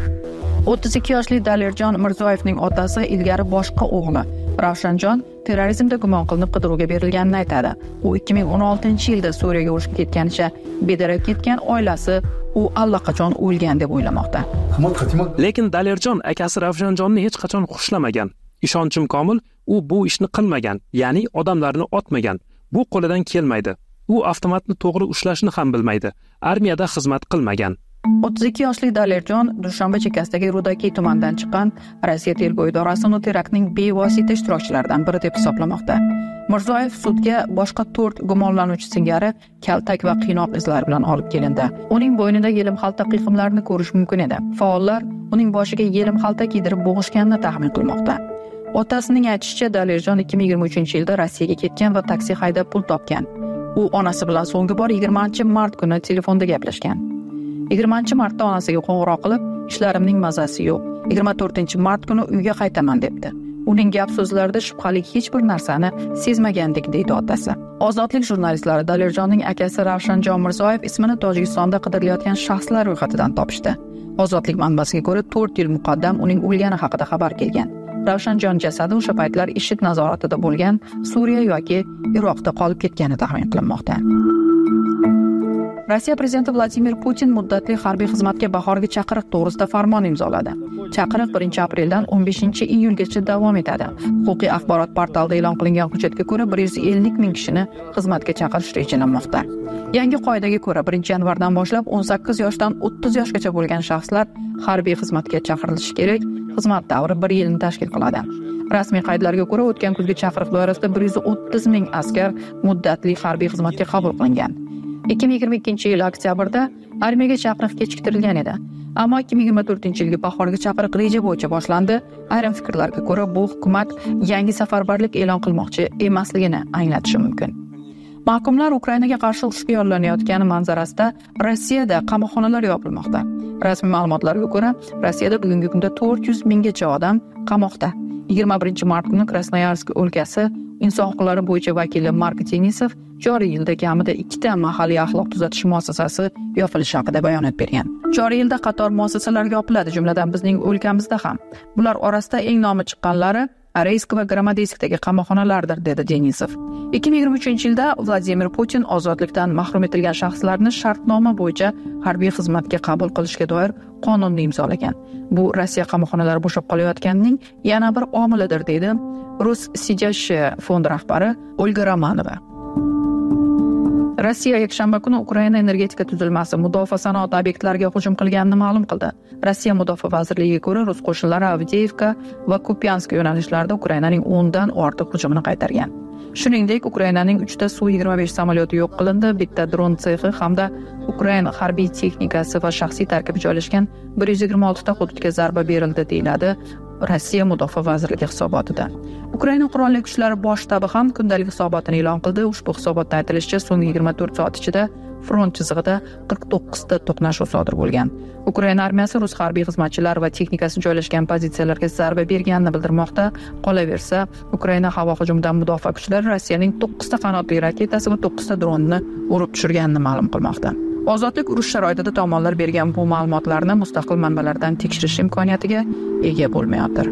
32 yoshli Dalirjon Mirzoyevning otasi ilgari boshqa o'g'li Ravshanjon terrorizmda gumon qilinib qidiruvga berilganini aytadi. U 2016-yilda Suriyaga urushga ketganicha bedarak ketgan, oilasi u allaqachon o'lgan deb o'ylamoqda. Lekin Dalirjon akasi Ravshanjonni hech qachon xushlamagan. Ishonchim komil, u bu ishni qilmagan, ya'ni odamlarni otmagan. Bu qo'lidan kelmaydi. U avtomatni to'g'ri ushlashni ham bilmaydi. Armiyada xizmat qilmagan. 32 yoshli Dalirjon Dushanba chekkasidagi Rudaki tumanidan chiqqan Rossiya tergov idorasi uni teraktning bevosita ishtirokchilaridan biri deb hisoblamoqda. Mirzoyev sudga boshqa 4 gumonlanuvchi singari kaltak va qiynoq izlari bilan olib kelindi. Uning bo'ynida yelim xalta qiymlarini ko'rish mumkin edi. Faollar uning boshiga yelim xalta kiydirib bo'g'ishganini taxmin qilmoqda. Otasining aytishicha, Dalirjon 2023-yilda Rossiyaga ketgan va taksi haydab pul topgan. U onasi bilan so'nggi bor 20-mart kuni telefonda gaplashgan. 20-martda onasiga qo'ng'iroq qilib, ishlarimning mazasi yo'q. 24-mart kuni uyga qaytaman debdi. Uning gap so'zlarida shubhali hech bir narsani sezmagandek deydi otasi. Ozodlik jurnalistlari Dalirjonning akasi Ravshanjon Mirzoyev ismini Tojikistonda qidirilayotgan shaxslar ro'yxatidan topishdi. Ozodlik manbasiga ko'ra 4 yil muqaddam uning o'lgani haqida xabar kelgan. Ravshanjon jasadi o'sha paytlar IShID nazoratida bo'lgan Suriya yoki Iroqda qolib ketgani taxmin qilinmoqda. Rossiya prezidenti Vladimir Putin muddatli harbiy xizmatga bahorgi chaqiriq to'g'risida farmon imzoladi. Chaqiriq 1-apreldan 15-iyulgacha davom etadi. Huquqiy axborot portalida e'lon qilingan hujjatga ko'ra 150 ming kishini xizmatga chaqirish rejalanmoqda. Yangi qoidaga ko'ra 1-yanvardan boshlab 18 yoshdan 30 yoshgacha bo'lgan shaxslar harbiy xizmatga chaqirilishi kerak. Xizmat davri 1 yilni tashkil qiladi. Rasmiy qaydlarga ko'ra o'tgan kuzgi chaqiriq doirasida 130 ming askar muddatli harbiy xizmatga qabul qilingan. 2022-yil oktyabrda armiyaga chaqiriq kechiktirilgan edi. Ammo 2024-yilgi bahorgi chaqiriq reja bo'yicha boshlandi. Ayrim fikrlarga ko'ra bu hukumat yangi safarbarlik e'lon qilmoqchi emasligini anglatishi mumkin. Mahkumlar Ukrainaga qarshi urushga yo'llanayotgani manzarasida Rossiyada qamoqxonalar yopilmoqda. Rasmiy ma'lumotlarga ko'ra, Rossiyada bugungi kunda 400 minggacha odam qamoqda. 21-mart kuni Krasnoyarsk o'lkasi inson huquqlari bo'yicha vakili Mark Denisov joriy yilda kamida 2 ta mahalliy axloq tuzatish muassasasi yopilishi haqida bayonot bergan. Joriy yilda qator muassasalar yopiladi, jumladan bizning o'lkamizda ham. Bular orasida eng nomi chiqqanlari Areysk va Gramadeyskdagi qamoqxonalardir, dedi Denisov. 2023-yilda Vladimir Putin ozodlikdan mahrum etilgan shaxslarni shartnoma bo'yicha harbiy xizmatga qabul qilishga doir qonunni imzolagan. Bu Rossiya qamoqxonalari bo'shab qolayotganining yana bir omilidir, deydi Rus Sijash fond rahbari Olga Romanova. Rossiya yakshanba kuni Ukraina energetika tuzilmasi mudofaa sanoat obyektlariga hujum qilganini ma'lum qildi. Rossiya mudofaa vazirligiga ko'ra, rus qo'shinlari Avdiivka va Kupiansk yo'nalishlarida Ukrainaning 10 dan ortiq hujumini qaytargan. Shuningdek, Ukrainaning 3 ta Su-25 samolyoti yo'q qilindi, bitta dron sexi hamda Ukraina harbiy texnikasi va shaxsiy tarkibi joylashgan 126 ta hududga zarba berildi, deyiladi Rossiya mudofaa vazirligi hisobotida. Ukraina qurolli kuchlari bosh shtabi ham kundalik hisobotini e'lon qildi. Ushbu hisobotda aytilishicha, so'nggi 24 soat ichida front chizig'ida 49 ta to'qnashuv sodir bo'lgan. Ukraina armiyasi rus harbiy xizmatchilari va texnikasi joylashgan pozitsiyalarga zarba berganini bildirmoqda. Qolaversa, Ukraina havo hujumidan mudofaa kuchlari Rossiyaning 9 ta qanotli raketasi va 9 ta dronini urib tushirganini ma'lum qilmoqda. Ozodlik urush sharoitida tomonlar bergan bu ma'lumotlarni mustaqil manbalardan tekshirish imkoniyatiga ega bo'lmayotir.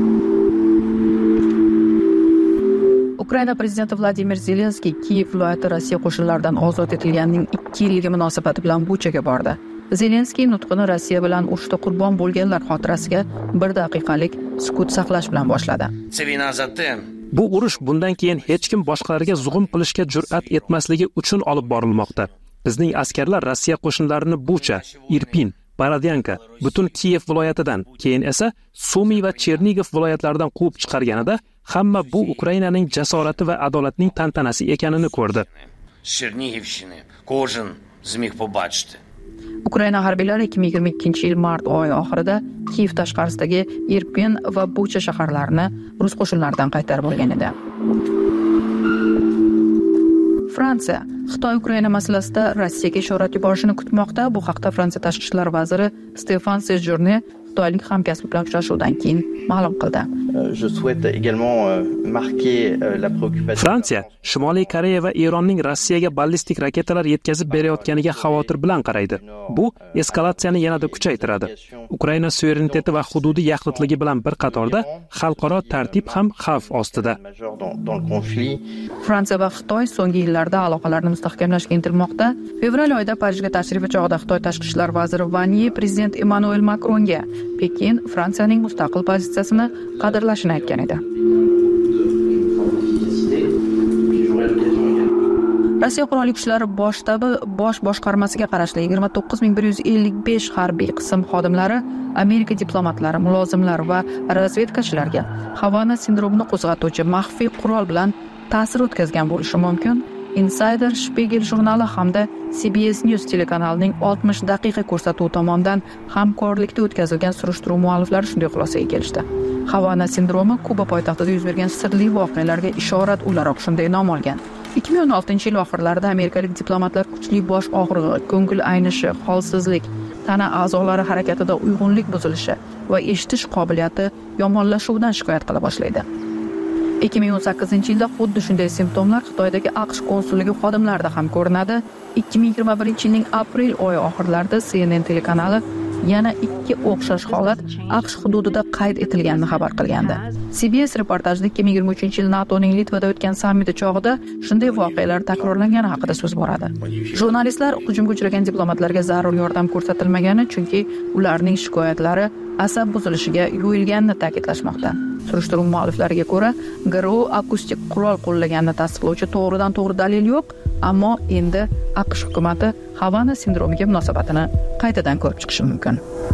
Ukraina prezidenti Vladimir Zelenskiy Kiyev viloyati Rossiya qo'shinlaridan ozod etilganining 2 yilligi munosabati bilan Buchaga bordi. Zelenskiy nutqini Rossiya bilan urushda qurbon bo'lganlar xotirasiga 1 daqiqalik sukut saqlash bilan boshladi. Bu urush bundan keyin hech kim boshqalarga zug'um qilishga jur'at etmasligi uchun olib borilmoqda. Bizning askarlar Rossiya qo'shinlarini Bucha, Irpin, Borodyanka, butun Kiyev viloyatidan, keyin esa Sumy va Chernigov viloyatlaridan quvib chiqarganida hamma bu Ukrainaning jasorati va adolatining tantanasi ekanini ko'rdi. Ukraina harbiylari 2022-yil mart oyi oxirida Kiyev tashqarisidagi Irpin va Bucha shaharlarini rus qo'shinlaridan qaytarib olgan edi. Fransiya Xitoy Ukraina masalasida Rossiyaga ishorat yuborishini kutmoqda. Bu haqda Fransiya tashqi ishlar vaziri Stefan Sejourne xitoylik hamkasbi bilan uchrashuvdan keyin ma'lum qildi. Fransiya Shimoliy Koreya va Eronning Rossiyaga ballistik raketalar yetkazib berayotganiga xavotir bilan qaraydi. Bu eskalatsiyani yanada kuchaytiradi. Ukraina suvereniteti va hududiy yaxlitligi bilan bir qatorda xalqaro tartib ham xavf ostida. Fransiya va Xitoy so'nggi yillarda aloqalarni mustahkamlashga intilmoqda. Fevral oyida Parijga tashrifi chog'ida Xitoy tashqi ishlar vaziri Wang Yi prezident Emmanuel Macronga Pekin Fransiyaning mustaqil pozitsiyasini qadrlashini aytgan edi. Rossiya qurolli kuchlari bosh shtabi bosh boshqarmasiga qarashli 29155 harbiy qism xodimlari, Amerika diplomatlari, mulozimlar va razvedkachilarga Havana sindromini qo'zg'atuvchi maxfiy qurol bilan ta'sir o'tkazgan bo'lishi mumkin. Insider, Spiegel jurnali hamda CBS News telekanalining 60 daqiqa ko'rsatuvi tomonidan hamkorlikda o'tkazilgan surishtiruv mualliflari shunday xulosaga kelishdi. Havana sindromi Kuba poytaxtida yuz bergan sirli voqealarga ishorat o'laroq shunday nom olgan. 2016-yil oxirlarida amerikalik diplomatlar kuchli bosh og'rig'i, ko'ngil aynishi, holsizlik, tana a'zolari harakatida uyg'unlik buzilishi va eshitish qobiliyati yomonlashuvidan shikoyat qila boshlaydi. 2018-yilda xuddi shunday simptomlar Xitoydagi AQSh konsulligi xodimlarida ham ko'rinadi. 2021-yilning aprel oyi oxirlarida CNN telekanali yana ikki o'xshash holat AQSh hududida qayd etilganini xabar qilgandi. CBS reportajida 2023-yil NATOning Litvada o'tgan sammiti chog'ida shunday voqealar takrorlangani haqida so'z boradi. Jurnalistlar hujumga uchragan diplomatlarga zarur yordam ko'rsatilmagani, chunki ularning shikoyatlari asab buzilishiga yo'yilganini ta'kidlashmoqda. Surishtiruv mualliflariga ko'ra, GRU akustik qurol qo'llaganini tasdiqlovchi to'g'ridan-to'g'ri dalil yo'q, ammo endi AQSh hukumati Havana sindromiga munosabatini qaytadan ko'rib chiqishi mumkin.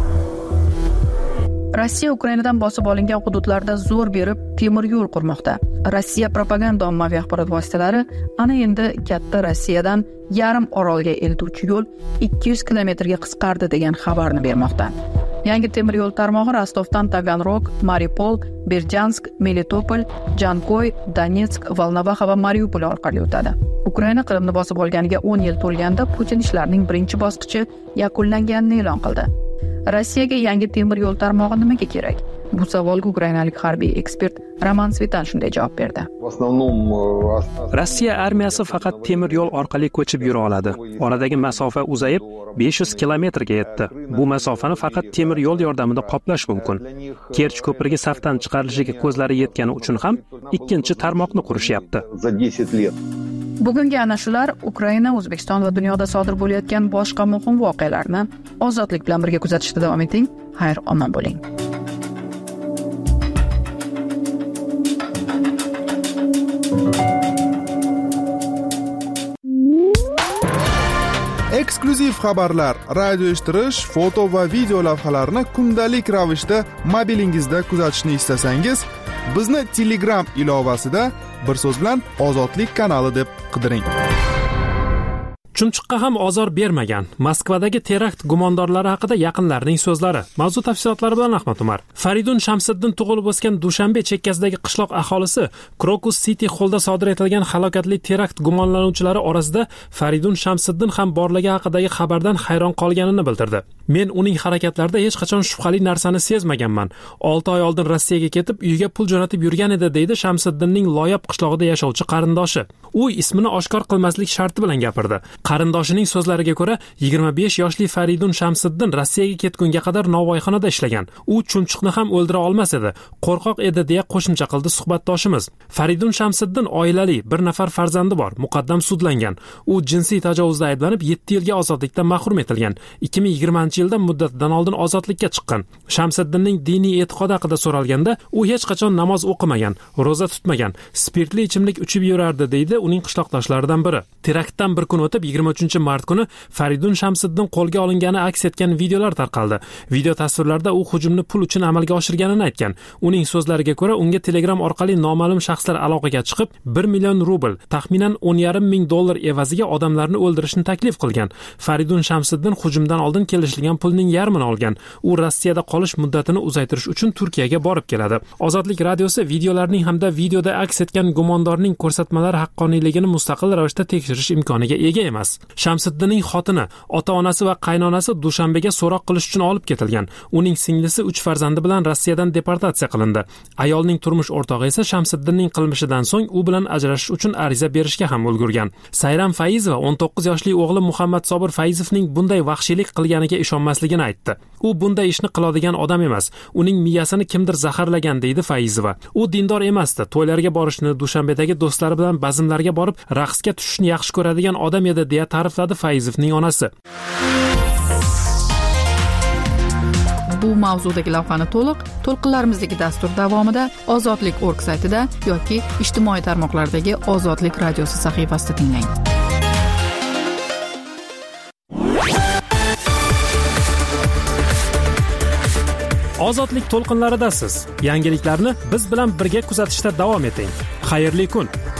Rossiya Ukrainadan bosib olingan hududlarda zo'r berib temir yo'l qurmoqda. Rossiya propaganda ommaviy axborot vositalari ana endi katta Rossiyadan yarim orolga eltuvchi yo'l 200 kilometrga qisqardi degan xabarni bermoqda. Yangi temir yo'l tarmog'i Rostovdan Taganrog, Mariupol, Berdyansk, Melitopol, Jankoy, Donetsk, Volnobaxa va Mariupol orqali o'tadi. Ukraina Qrimni bosib olganiga 10 yil to'lganda Putin ishlarning birinchi bosqichi yakunlanganini e'lon qildi. Rossiyaga yangi temir yo'l tarmog'i nimaga kerak? Bu savolga ukrainalik harbiy ekspert Roman Svitan shunday javob berdi. Rossiya armiyasi faqat temir yo'l orqali ko'chib yura oladi. Oradagi masofa uzayib 500 kilometrga yetdi. Bu masofani faqat temir yo'l yordamida qoplash mumkin. Kerch ko'prigi safdan chiqarilishiga ko'zlari yetgani uchun ham ikkinchi tarmoqni qurishyapti. Bugungi ana shular Ukraina, O'zbekiston va dunyoda sodir bo'layotgan boshqa muhim voqealarni ozodlik bilan birga kuzatishda davom eting. Xayr, omon bo'ling. Eksklyuziv xabarlar, radio eshittirish, foto va video lavhalarni kundalik ravishda mobilingizda kuzatishni istasangiz, bizni Telegram ilovasida bir so'z bilan Ozodlik kanali deb qidiring. Chumchuqqa ham ozor bermagan Moskvadagi terakt gumondorlari haqida yaqinlarining so'zlari. Mavzu tafsilotlari bilan Ahmad Umar. Faridun Shamsiddin tug'ilib o'sgan Dushanbe chekkasidagi qishloq aholisi Crocus City Hallda sodir etilgan halokatli terakt gumonlanuvchilari orasida Faridun Shamsiddin ham borligi haqidagi xabardan hayron qolganini bildirdi. Men uning harakatlarida hech qachon shubhali narsani sezmaganman. 6 oy oldin Rossiyaga ketib, uyiga pul jo'natib yurgan edi, deydi Shamsiddinning Loyab qishlog'ida yashovchi qarindoshi. U ismini oshkor qilmaslik sharti bilan gapirdi. Qarindoshining so'zlariga ko'ra, 25 yoshli Faridun Shamsiddin Rossiyaga ketgunga qadar novvoyxonada ishlagan. U chumchuqni ham o'ldira olmas edi, qo'rqoq edi deya qo'shimcha qildi suhbatdoshimiz. Faridun Shamsiddin oilali, bir nafar farzandi bor, muqaddam sudlangan. U jinsiy tajovuzda ayblanib 7 yilga ozodlikdan mahrum etilgan. 2020-yilda muddatidan oldin ozodlikka chiqqan. Shamsiddinning diniy e'tiqodi haqida so'ralganda, u hech qachon namoz o'qimagan, roza tutmagan, spirtli ichimlik ichib yurardi, deydi uning qishloqdoshlaridan biri. Teraktdan bir kun o'tib 23-mart kuni Faridun Shamsiddin qo'lga olingani aks etgan videolar tarqaldi. Video tasvirlarda u hujumni pul uchun amalga oshirganini aytgan. Uning so'zlariga ko'ra, unga Telegram orqali noma'lum shaxslar aloqaga chiqib, 1 million rubl, taxminan $10,500 evaziga odamlarni o'ldirishni taklif qilgan. Faridun Shamsiddin hujumdan oldin kelishilgan pulning yarmini olgan. U Rossiyada qolish muddatini uzaytirish uchun Turkiyaga borib keladi. Ozodlik radiosi videolarning hamda videoda aks etgan gumondorning ko'rsatmalari haqqoniyligini mustaqil ravishda tekshirish imkoniga ega emas. Shamsiddinning xotini, ota-onasi va qaynonasi Dushanbega so'roq qilish uchun olib ketilgan. Uning singlisi 3 farzandi bilan Rossiyadan deportatsiya qilindi. Ayolning turmush o'rtog'i esa Shamsiddinning qilmishidan so'ng u bilan ajrashish uchun ariza berishga ham ulgurgan. Sayram Faizova 19 yoshli o'g'li Muhammad Sobir Faizovning bunday vahshiylik qilganiga ishonmasligini aytdi. U bunday ishni qiladigan odam emas. Uning miyasini kimdir zaharlagan, deydi Faizova. U dindor emasdi. To'ylarga borishni, Dushanbedagi do'stlari bilan bazmlarga borib, raqsga tushishni yaxshi ko'radigan odam edi, deya ta'rifladi Faizovning onasi. Bu mavzudagi lavhani to'lqinlarimizdagi dastur davomida ozodlik.org saytida yoki ijtimoiy tarmoqlardagi Ozodlik radiosi sahifasida tinglang. Ozodlik to'lqinlaridasiz. Yangiliklarni biz bilan birga kuzatishda davom eting. Xayrli kun.